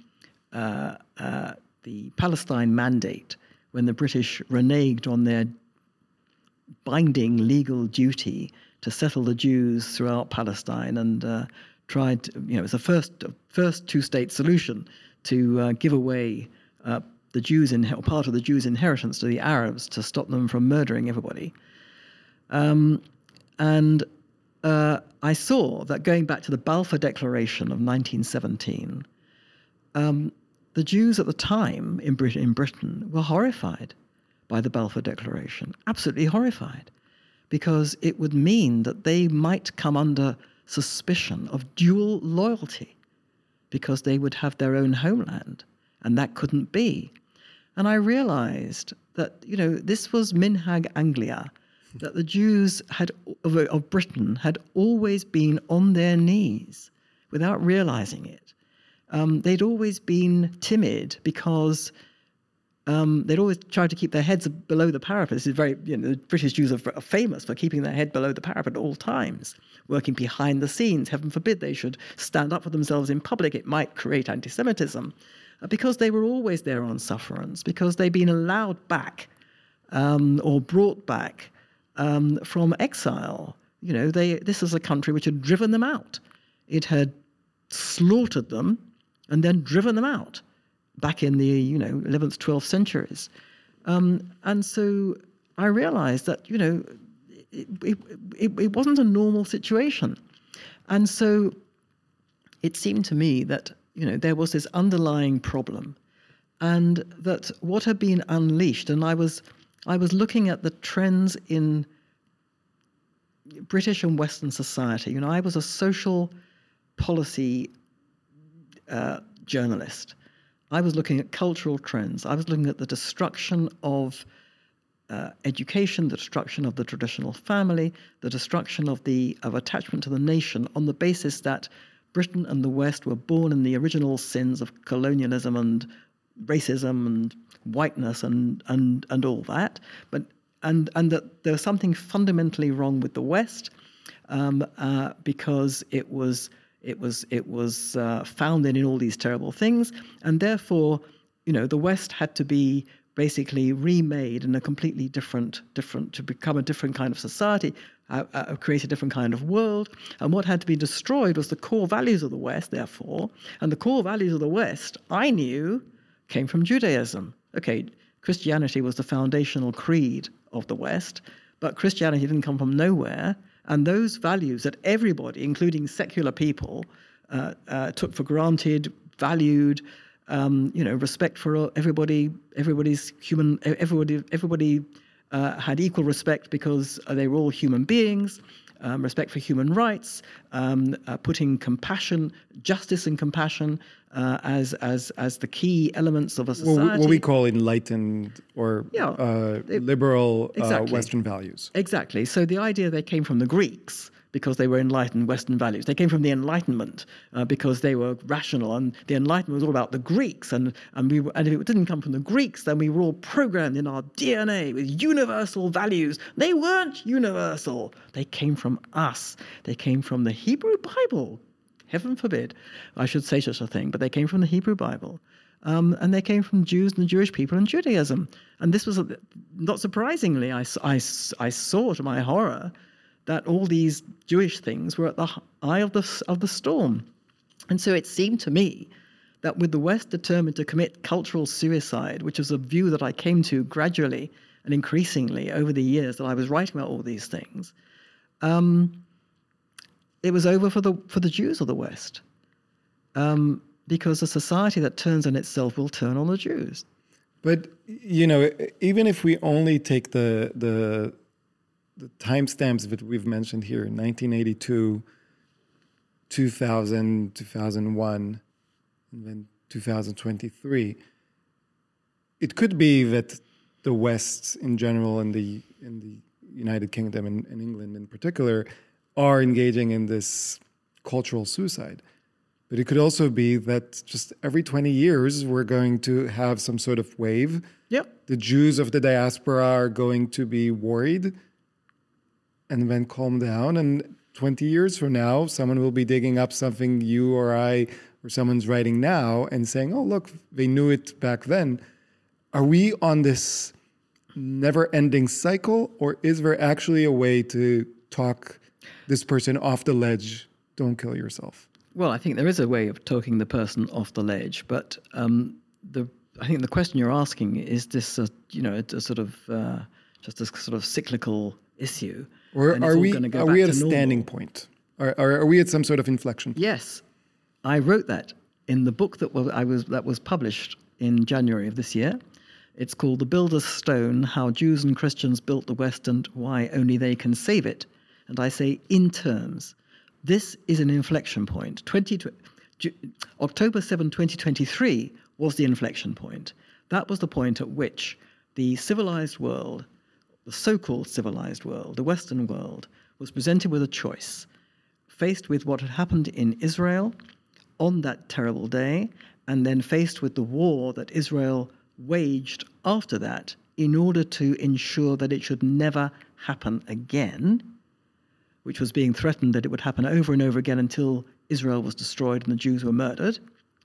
the Palestine Mandate, when the British reneged on their binding legal duty to settle the Jews throughout Palestine and tried, it was the first two-state solution to give away the Jews or part of the Jews' inheritance to the Arabs to stop them from murdering everybody. And I saw that going back to the Balfour Declaration of 1917, the Jews at the time in Britain were horrified by the Balfour Declaration, absolutely horrified, because it would mean that they might come under suspicion of dual loyalty because they would have their own homeland, and that couldn't be. And I realized that, this was Minhag Anglia, that the Jews of Britain had always been on their knees without realizing it. They'd always been timid because they'd always tried to keep their heads below the parapet. This is very, the British Jews are famous for keeping their head below the parapet at all times, working behind the scenes. Heaven forbid they should stand up for themselves in public. It might create anti-Semitism. Because they were always there on sufferance, because they'd been allowed back or brought back from exile. This is a country which had driven them out. It had slaughtered them and then driven them out back in the 11th, 12th centuries. And so I realized that it wasn't a normal situation. And so it seemed to me that there was this underlying problem, and that what had been unleashed, and I was looking at the trends in British and Western society. I was a social policy journalist. I was looking at cultural trends. I was looking at the destruction of education, the destruction of the traditional family, the destruction of attachment to the nation on the basis that Britain and the West were born in the original sins of colonialism and racism and whiteness and all that, and that there was something fundamentally wrong with the West because it was founded in all these terrible things, and therefore the West had to be basically remade in a completely different to become a different kind of society. Create a different kind of world. And what had to be destroyed was the core values of the West, therefore. And the core values of the West, I knew, came from Judaism. Okay, Christianity was the foundational creed of the West, but Christianity didn't come from nowhere. And those values that everybody, including secular people, took for granted, valued, respect for everybody, everybody's human, everybody had equal respect because they were all human beings, respect for human rights, putting compassion, justice and compassion as the key elements of a society. What we call enlightened or liberal exactly. Western values. Exactly. So the idea they came from the Greeks because they were enlightened Western values. They came from the Enlightenment because they were rational, and the Enlightenment was all about the Greeks. And if it didn't come from the Greeks, then we were all programmed in our DNA with universal values. They weren't universal. They came from us. They came from the Hebrew Bible. Heaven forbid I should say such a thing, but they came from the Hebrew Bible. And they came from Jews and the Jewish people and Judaism. And this was, not surprisingly, I saw to my horror that all these Jewish things were at the eye of the storm. And so it seemed to me that with the West determined to commit cultural suicide, which was a view that I came to gradually and increasingly over the years that I was writing about all these things, it was over for the Jews of the West. Because a society that turns on itself will turn on the Jews. But, even if we only take the timestamps that we've mentioned here, 1982, 2000, 2001, and then 2023, it could be that the West in general and the United Kingdom and England in particular are engaging in this cultural suicide. But it could also be that just every 20 years, we're going to have some sort of wave. Yep. The Jews of the diaspora are going to be worried and then calm down. And 20 years from now, someone will be digging up something you or I or someone's writing now and saying, oh, look, they knew it back then. Are we on this never-ending cycle, or is there actually a way to talk this person off the ledge? Don't kill yourself. Well, I think there is a way of talking the person off the ledge, but I think the question you're asking is this, a sort of just a sort of cyclical issue, Or and it's are all we gonna go are back we at to a normal. standing point? Are we at some sort of inflection? Yes, I wrote that in the book that was published in January of this year. It's called The Builder's Stone: How Jews and Christians Built the West and Why Only They Can Save It. And I say in terms, this is an inflection point. October 7, 2023 was the inflection point. That was the point at which the civilized world, the so-called civilized world, the Western world, was presented with a choice, faced with what had happened in Israel on that terrible day, and then faced with the war that Israel waged after that in order to ensure that it should never happen again, which was being threatened that it would happen over and over again until Israel was destroyed and the Jews were murdered.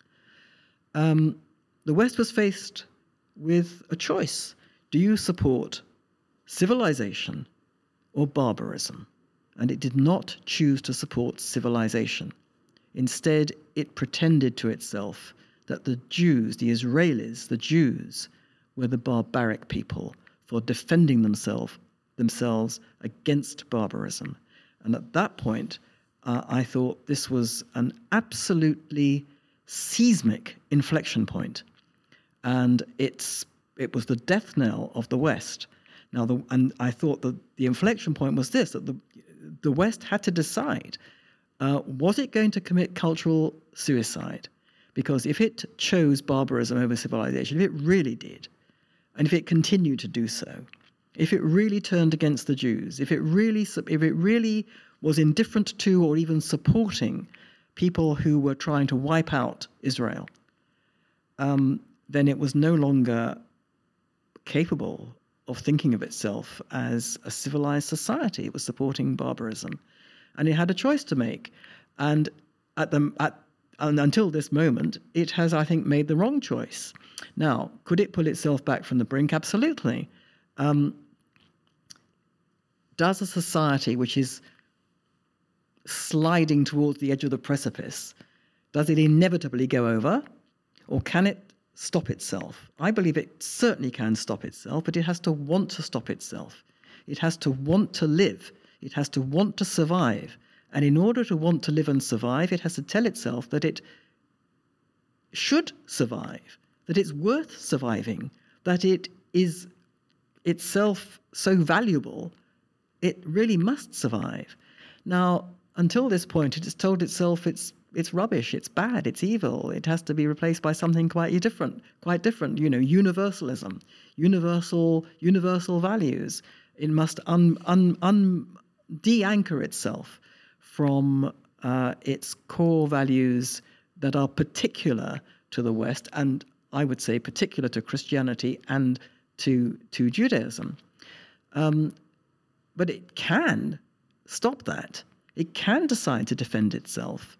The West was faced with a choice. Do you support civilization or barbarism? And it did not choose to support civilization. Instead, it pretended to itself that the Jews, the Israelis, the Jews, were the barbaric people for defending themselves against barbarism. And at that point, I thought this was an absolutely seismic inflection point. And it was the death knell of the West. And I thought that the inflection point was this, that the West had to decide, was it going to commit cultural suicide? Because if it chose barbarism over civilization, if it really did, and if it continued to do so, if it really turned against the Jews, if it really was indifferent to or even supporting people who were trying to wipe out Israel, then it was no longer capable of thinking of itself as a civilized society. It was supporting barbarism. And it had a choice to make. And until this moment, it has, I think, made the wrong choice. Now, could it pull itself back from the brink? Absolutely. Does a society which is sliding towards the edge of the precipice, does it inevitably go over? Or can it stop itself? I believe it certainly can stop itself, but it has to want to stop itself. It has to want to live. It has to want to survive. And in order to want to live and survive, it has to tell itself that it should survive, that it's worth surviving, that it is itself so valuable, it really must survive. Now, until this point, it has told itself it's rubbish, it's bad, it's evil. It has to be replaced by something quite different, universalism, universal values. It must de-anchor itself from its core values that are particular to the West, and I would say particular to Christianity and to Judaism. But it can stop that. It can decide to defend itself.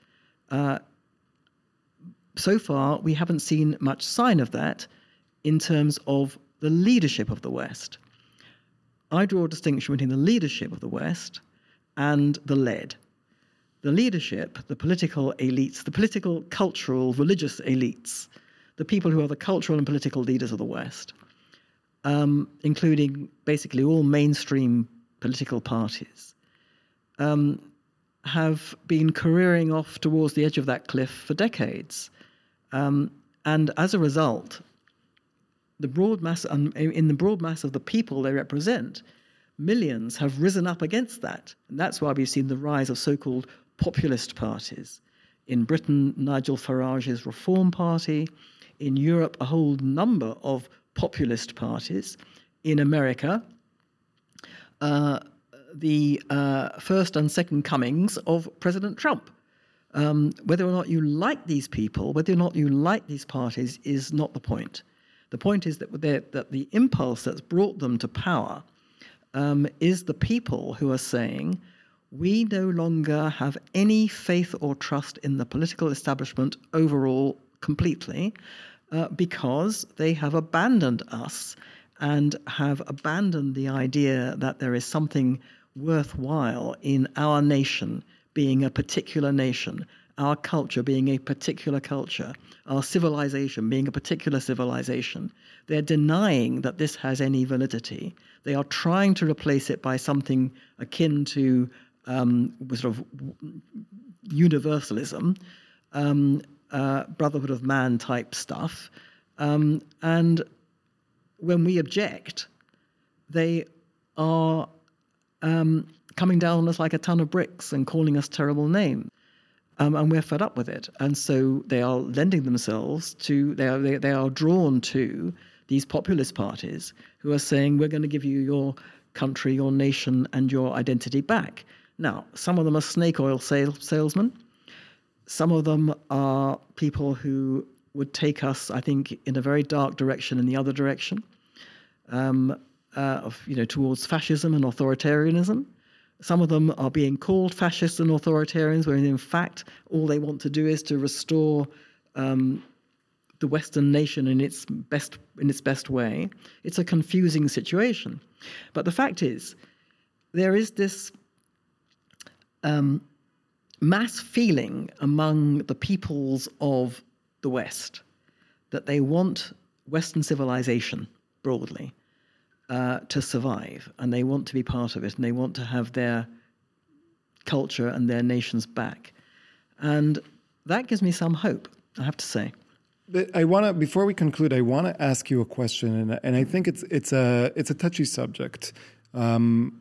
So far, we haven't seen much sign of that in terms of the leadership of the West. I draw a distinction between the leadership of the West and the led. The leadership, the political elites, the political, cultural, religious elites, the people who are the cultural and political leaders of the West, including basically all mainstream political parties, have been careering off towards the edge of that cliff for decades. And as a result, in the broad mass of the people they represent, millions have risen up against that. And that's why we've seen the rise of so-called populist parties. In Britain, Nigel Farage's Reform Party. In Europe, a whole number of populist parties. In America, the first and second comings of President Trump. Whether or not you like these people, whether or not you like these parties is not the point. The point is that the impulse that's brought them to power is the people who are saying, we no longer have any faith or trust in the political establishment overall completely because they have abandoned us and have abandoned the idea that there is something worthwhile in our nation being a particular nation our culture being a particular culture, our civilization being a particular civilization. They're denying that this has any validity. They are trying to replace it by something akin to sort of universalism, brotherhood of man type stuff. And when we object, they are coming down on us like a ton of bricks and calling us terrible names. And we're fed up with it. And so they are lending themselves to, they are drawn to these populist parties who are saying, we're going to give you your country, your nation, and your identity back. Now, some of them are snake oil salesmen. Some of them are people who would take us, I think, in a very dark direction in the other direction, towards fascism and authoritarianism. Some of them are being called fascists and authoritarians, when in fact all they want to do is to restore the Western nation in its best way. It's a confusing situation, but the fact is, there is this mass feeling among the peoples of the West that they want Western civilization broadly to survive, and they want to be part of it, and they want to have their culture and their nations back. And that gives me some hope, I have to say. But before we conclude, I want to ask you a question, and I think it's a touchy subject, and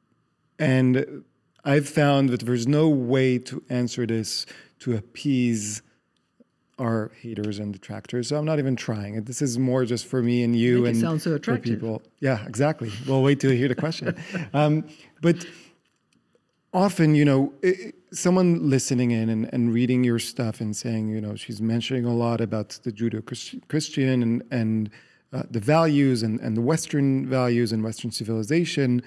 I've found that there's no way to answer this to appease our haters and detractors, so I'm not even trying. This is more just for me and you and it sounds so for attractive. people. Yeah, exactly. Well, wait till you hear the question. But often, someone listening in and reading your stuff and saying, she's mentioning a lot about the Judeo-Christian and the values and the Western values and Western civilization,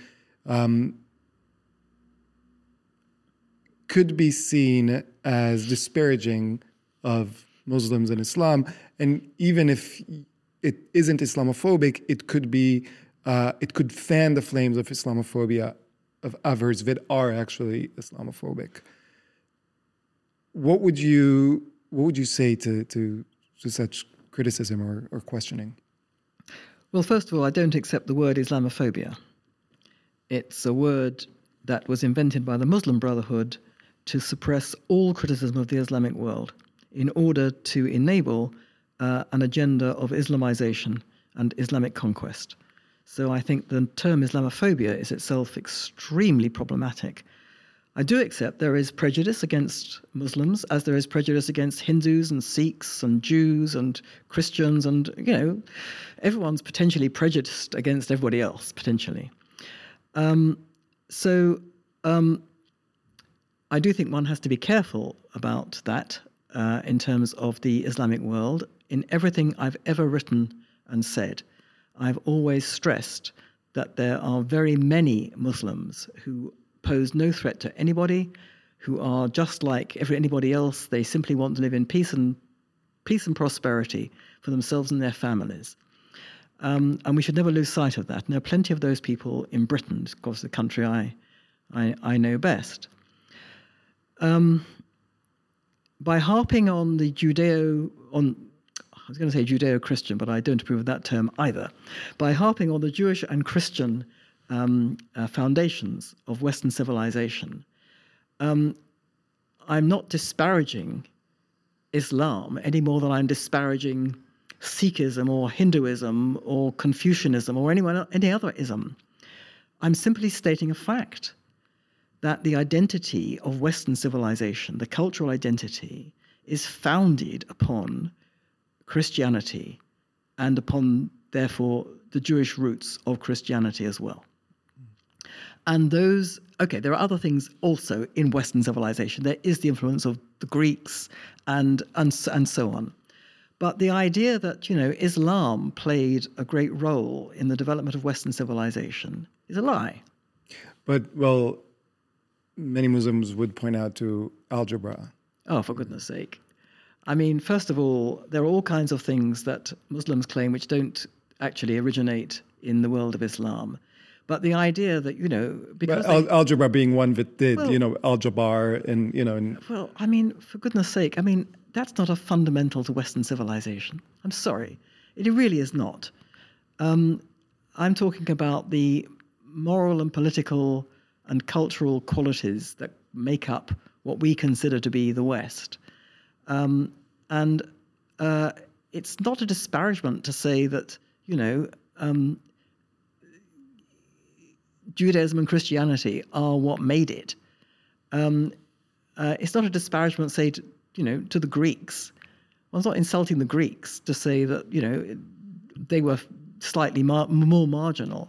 could be seen as disparaging of Muslims and Islam, and even if it isn't Islamophobic, it could fan the flames of Islamophobia of others that are actually Islamophobic. What would you say to such criticism or questioning? Well, first of all, I don't accept the word Islamophobia. It's a word that was invented by the Muslim Brotherhood to suppress all criticism of the Islamic world, in order to enable an agenda of Islamization and Islamic conquest. So I think the term Islamophobia is itself extremely problematic. I do accept there is prejudice against Muslims, as there is prejudice against Hindus and Sikhs and Jews and Christians, and everyone's potentially prejudiced against everybody else, potentially. I do think one has to be careful about that. In terms of the Islamic world, in everything I've ever written and said, I've always stressed that there are very many Muslims who pose no threat to anybody, who are just like anybody else. They simply want to live in peace and prosperity for themselves and their families. And we should never lose sight of that. And there are plenty of those people in Britain, of course, the country I know best. By harping on the Judeo-Christian, but I don't approve of that term either. By harping on the Jewish and Christian foundations of Western civilization, I'm not disparaging Islam any more than I'm disparaging Sikhism or Hinduism or Confucianism or any other ism. I'm simply stating a fact that the identity of Western civilization, the cultural identity, is founded upon Christianity and upon, therefore, the Jewish roots of Christianity as well. And there are other things also in Western civilization. There is the influence of the Greeks and so on. But the idea that, Islam played a great role in the development of Western civilization is a lie. But, many Muslims would point out to algebra. Oh, for goodness sake. I mean, first of all, there are all kinds of things that Muslims claim which don't actually originate in the world of Islam. But the idea that, because Al-Jabbar being one that did, Well- Al-Jabbar and well, I mean, for goodness sake, that's not a fundamental to Western civilization. I'm sorry. It really is not. I'm talking about the moral and political and cultural qualities that make up what we consider to be the West. And it's not a disparagement to say that, Judaism and Christianity are what made it. It's not a disparagement, say, to the Greeks. Well, it's not insulting the Greeks to say that, they were slightly more marginal.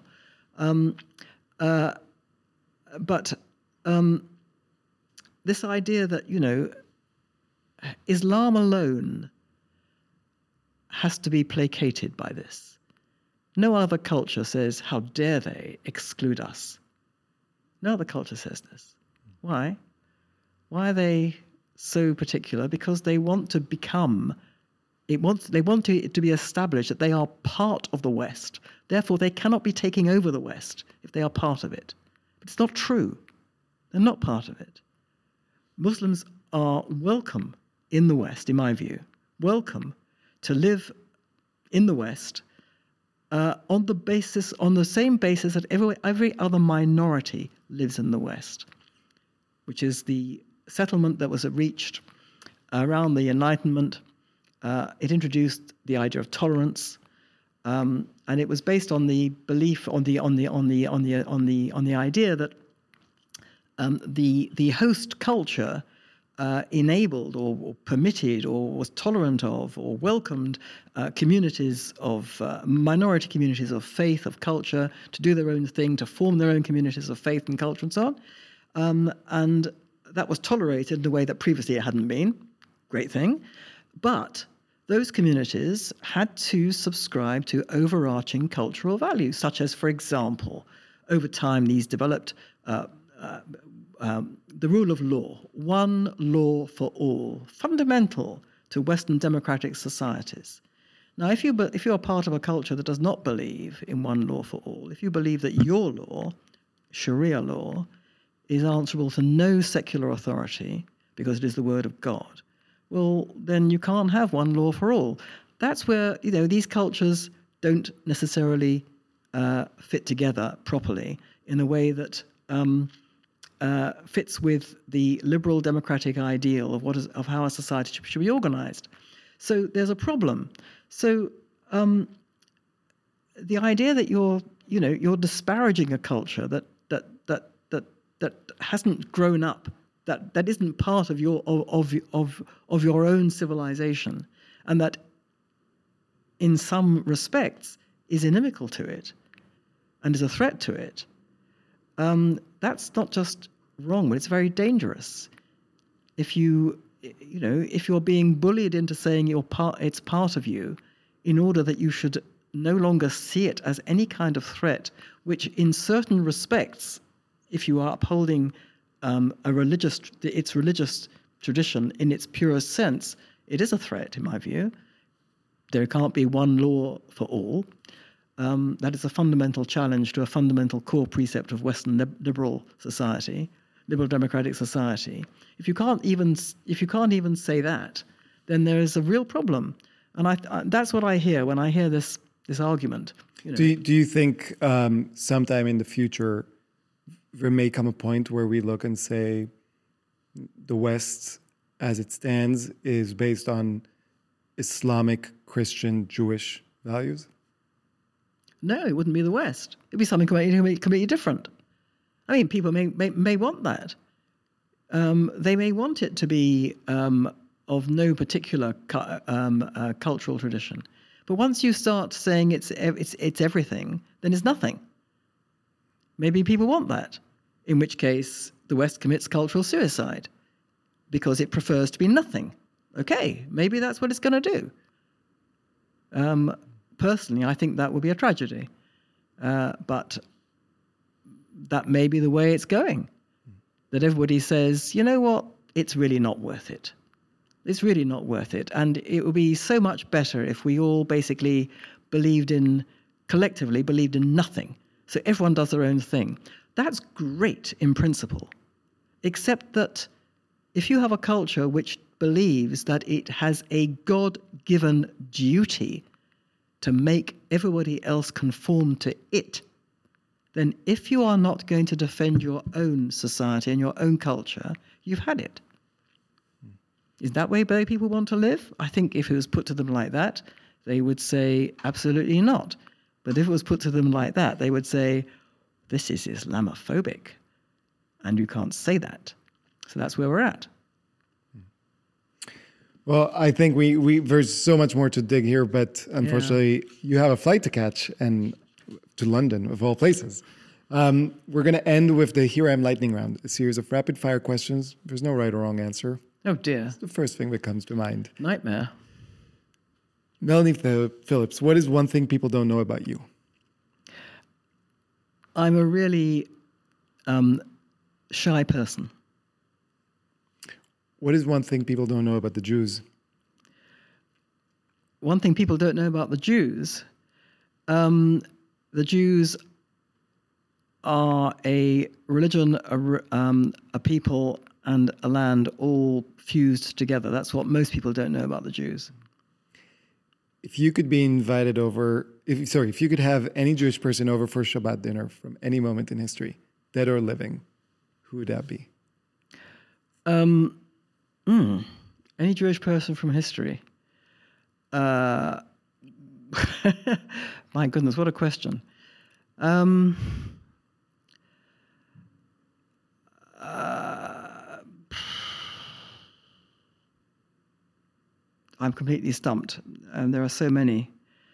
But this idea that, Islam alone has to be placated by this. No other culture says, how dare they exclude us? No other culture says this. Why? Why are they so particular? Because they want to become, it to be established that they are part of the West. Therefore, they cannot be taking over the West if they are part of it. But it's not true. They're not part of it. Muslims are welcome in the West, in my view, welcome to live in the West on the same basis that every other minority lives in the West, which is the settlement that was reached around the Enlightenment. It introduced the idea of tolerance, and it was based on the belief on the idea that the host culture enabled or permitted or was tolerant of or welcomed communities of minority communities of faith, of culture, to do their own thing, to form their own communities of faith and culture and so on. And that was tolerated in a way that previously it hadn't been. Great thing. But those communities had to subscribe to overarching cultural values, such as, for example, over time these developed the rule of law, one law for all, fundamental to Western democratic societies. Now, if you're part of a culture that does not believe in one law for all, if you believe that your law, Sharia law, is answerable to no secular authority because it is the word of God, well, then you can't have one law for all. That's where, these cultures don't necessarily fit together properly in a way that fits with the liberal democratic ideal of how a society should be organized. So there's a problem. So the idea that you're disparaging a culture that hasn't grown up, that isn't part of your own civilization, and that in some respects is inimical to it and is a threat to it, that's not just wrong, but it's very dangerous. If you're being bullied into saying it's part of you, in order that you should no longer see it as any kind of threat, which in certain respects, if you are upholding its religious tradition in its purest sense, it is a threat, in my view. There can't be one law for all. That is a fundamental challenge to a fundamental core precept of Western liberal society, liberal democratic society. If you can't even say that, then there is a real problem. And that's what I hear when I hear this argument. Do you think sometime in the future there may come a point where we look and say the West, as it stands, is based on Islamic, Christian, Jewish values? No, it wouldn't be the West. It'd be something completely different. I mean, people may want that. They may want it to be of no particular cultural tradition. But once you start saying it's everything, then it's nothing. Maybe people want that, in which case the West commits cultural suicide because it prefers to be nothing. Okay, maybe that's what it's going to do. Personally, I think that would be a tragedy. But that may be the way it's going. That everybody says, you know what, it's really not worth it. It's really not worth it. And it would be so much better if we all basically collectively believed in nothing, So everyone does their own thing. That's great in principle, except that if you have a culture which believes that it has a God-given duty to make everybody else conform to it, then if you are not going to defend your own society and your own culture, you've had it. Is that way people want to live? I think if it was put to them like that, they would say, absolutely not. But if it was put to them like that, they would say, this is Islamophobic, and you can't say that. So that's where we're at. Well, I think we there's so much more to dig here, but unfortunately, you have a flight to catch and to London, of all places. We're going to end with the Here I Am lightning round, a series of rapid-fire questions. There's no right or wrong answer. Oh, dear. It's the first thing that comes to mind. Nightmare. Melanie Phillips, what is one thing people don't know about you? I'm a really shy person. What is one thing people don't know about the Jews? One thing people don't know about the Jews, the Jews are a religion, a people, and a land all fused together. That's what most people don't know about the Jews. If you could be invited over, if you could have any Jewish person over for Shabbat dinner from any moment in history, dead or living, who would that be? Any Jewish person from history? My goodness, what a question. I'm completely stumped. There are so many.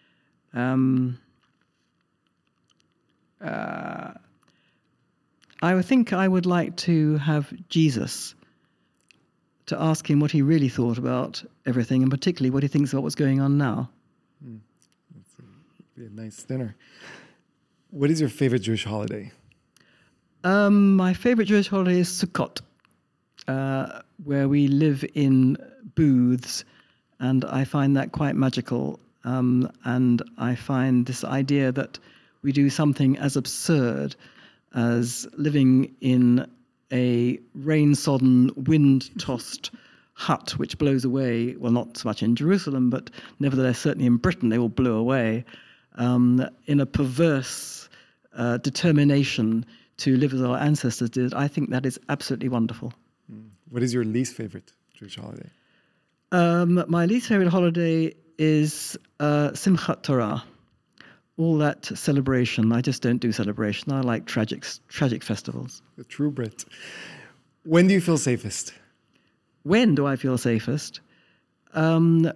I would think I would like to have Jesus, to ask him what he really thought about everything, and particularly what he thinks about what's going on now. That's be a nice dinner. What is your favorite Jewish holiday? My favorite Jewish holiday is Sukkot, where we live in booths, and I find that quite magical. And I find this idea that we do something as absurd as living in a rain-sodden, wind-tossed hut which blows away, well, not so much in Jerusalem, but nevertheless, certainly in Britain, they all blew away, in a perverse determination to live as our ancestors did. I think that is absolutely wonderful. What is your least favorite Jewish holiday? My least favorite holiday is Simchat Torah. All that celebration. I just don't do celebration. I like tragic festivals. The true Brit. When do you feel safest? When do I feel safest? Well,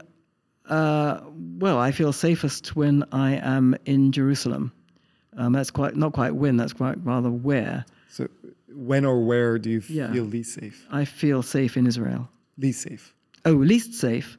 I feel safest when I am in Jerusalem. That's not quite when, that's quite rather where. So when or where do you feel least safe? I feel safe in Israel. Least safe. Oh, least safe.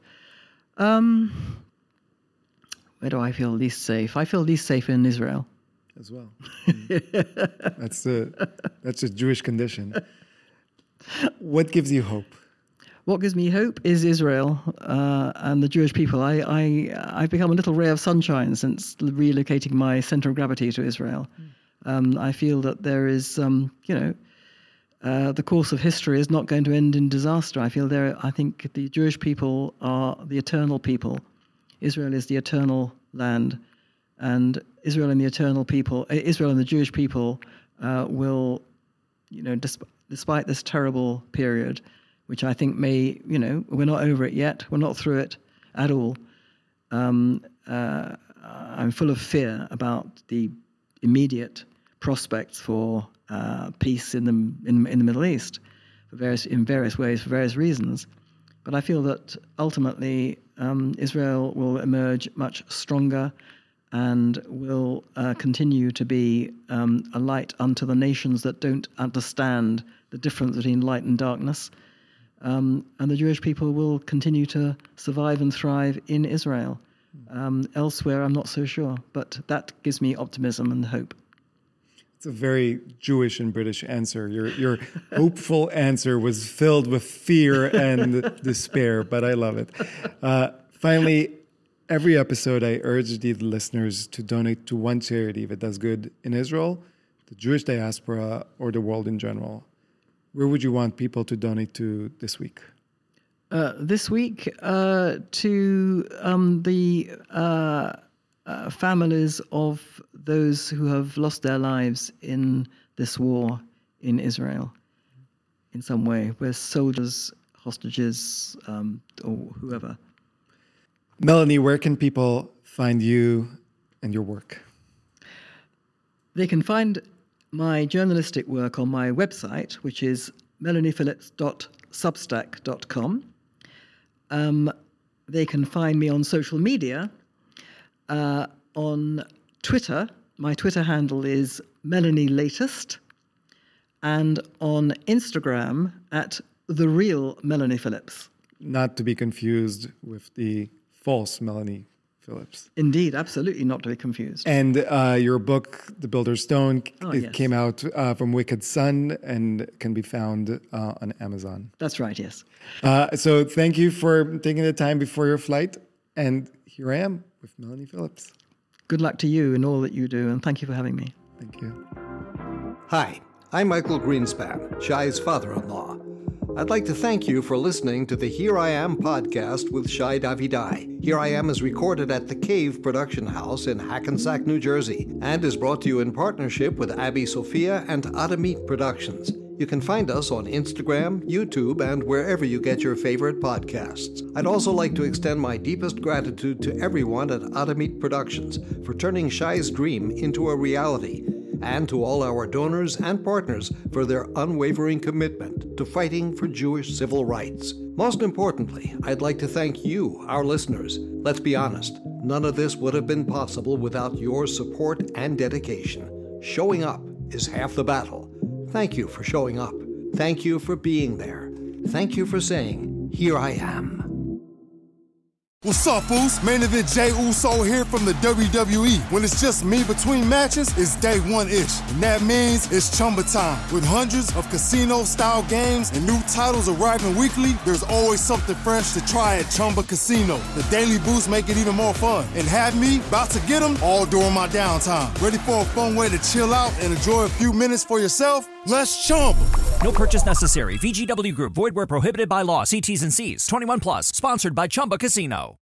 Where do I feel least safe? I feel least safe in Israel. As well. That's a Jewish condition. What gives you hope? What gives me hope is Israel and the Jewish people. I've become a little ray of sunshine since relocating my center of gravity to Israel. I feel that there is, the course of history is not going to end in disaster. I think the Jewish people are the eternal people. Israel is the eternal land, and Israel and the Jewish people will, despite this terrible period, which I think we're not over it yet. We're not through it at all. I'm full of fear about the immediate prospects for peace in the Middle East, in various ways, for various reasons. But I feel that ultimately Israel will emerge much stronger and will continue to be a light unto the nations that don't understand the difference between light and darkness. And the Jewish people will continue to survive and thrive in Israel. Elsewhere, I'm not so sure, but that gives me optimism and hope. It's a very Jewish and British answer. Your hopeful answer was filled with fear and despair, but I love it. Finally, every episode, I urge the listeners to donate to one charity that does good in Israel, the Jewish diaspora, or the world in general. Where would you want people to donate to this week? This week to the families of those who have lost their lives in this war in Israel in some way, where soldiers, hostages, or whoever. Melanie, where can people find you and your work? They can find my journalistic work on my website, which is melaniephillips.substack.com. They can find me on social media. On Twitter, my Twitter handle is Melanie Latest, and on Instagram at The Real Melanie Phillips. Not to be confused with the false Melanie Phillips. Indeed, absolutely not to be confused. And your book, The Builder's Stone, yes. came out from Wicked Sun and can be found on Amazon. That's right, yes. So thank you for taking the time before your flight. And here I am with Melanie Phillips. Good luck to you in all that you do, and thank you for having me. Thank you. Hi, I'm Michael Greenspan, Shai's father-in-law. I'd like to thank you for listening to the Here I Am podcast with Shai Davidai. Here I Am is recorded at The Cave Production House in Hackensack, New Jersey, and is brought to you in partnership with Abby Sophia and Adamit Productions. You can find us on Instagram, YouTube, and wherever you get your favorite podcasts. I'd also like to extend my deepest gratitude to everyone at Adamit Productions for turning Shai's dream into a reality, and to all our donors and partners for their unwavering commitment to fighting for Jewish civil rights. Most importantly, I'd like to thank you, our listeners. Let's be honest, none of this would have been possible without your support and dedication. Showing up is half the battle. Thank you for showing up. Thank you for being there. Thank you for saying, here I am. What's up, fools? Main event Jey Uso here from the WWE. When it's just me between matches, it's day one-ish. And that means it's Chumba time. With hundreds of casino-style games and new titles arriving weekly, there's always something fresh to try at Chumba Casino. The daily boosts make it even more fun. And have me about to get them all during my downtime. Ready for a fun way to chill out and enjoy a few minutes for yourself? Let's Chumba. No purchase necessary. VGW Group. Void where prohibited by law. See T's and C's. 21 plus. Sponsored by Chumba Casino.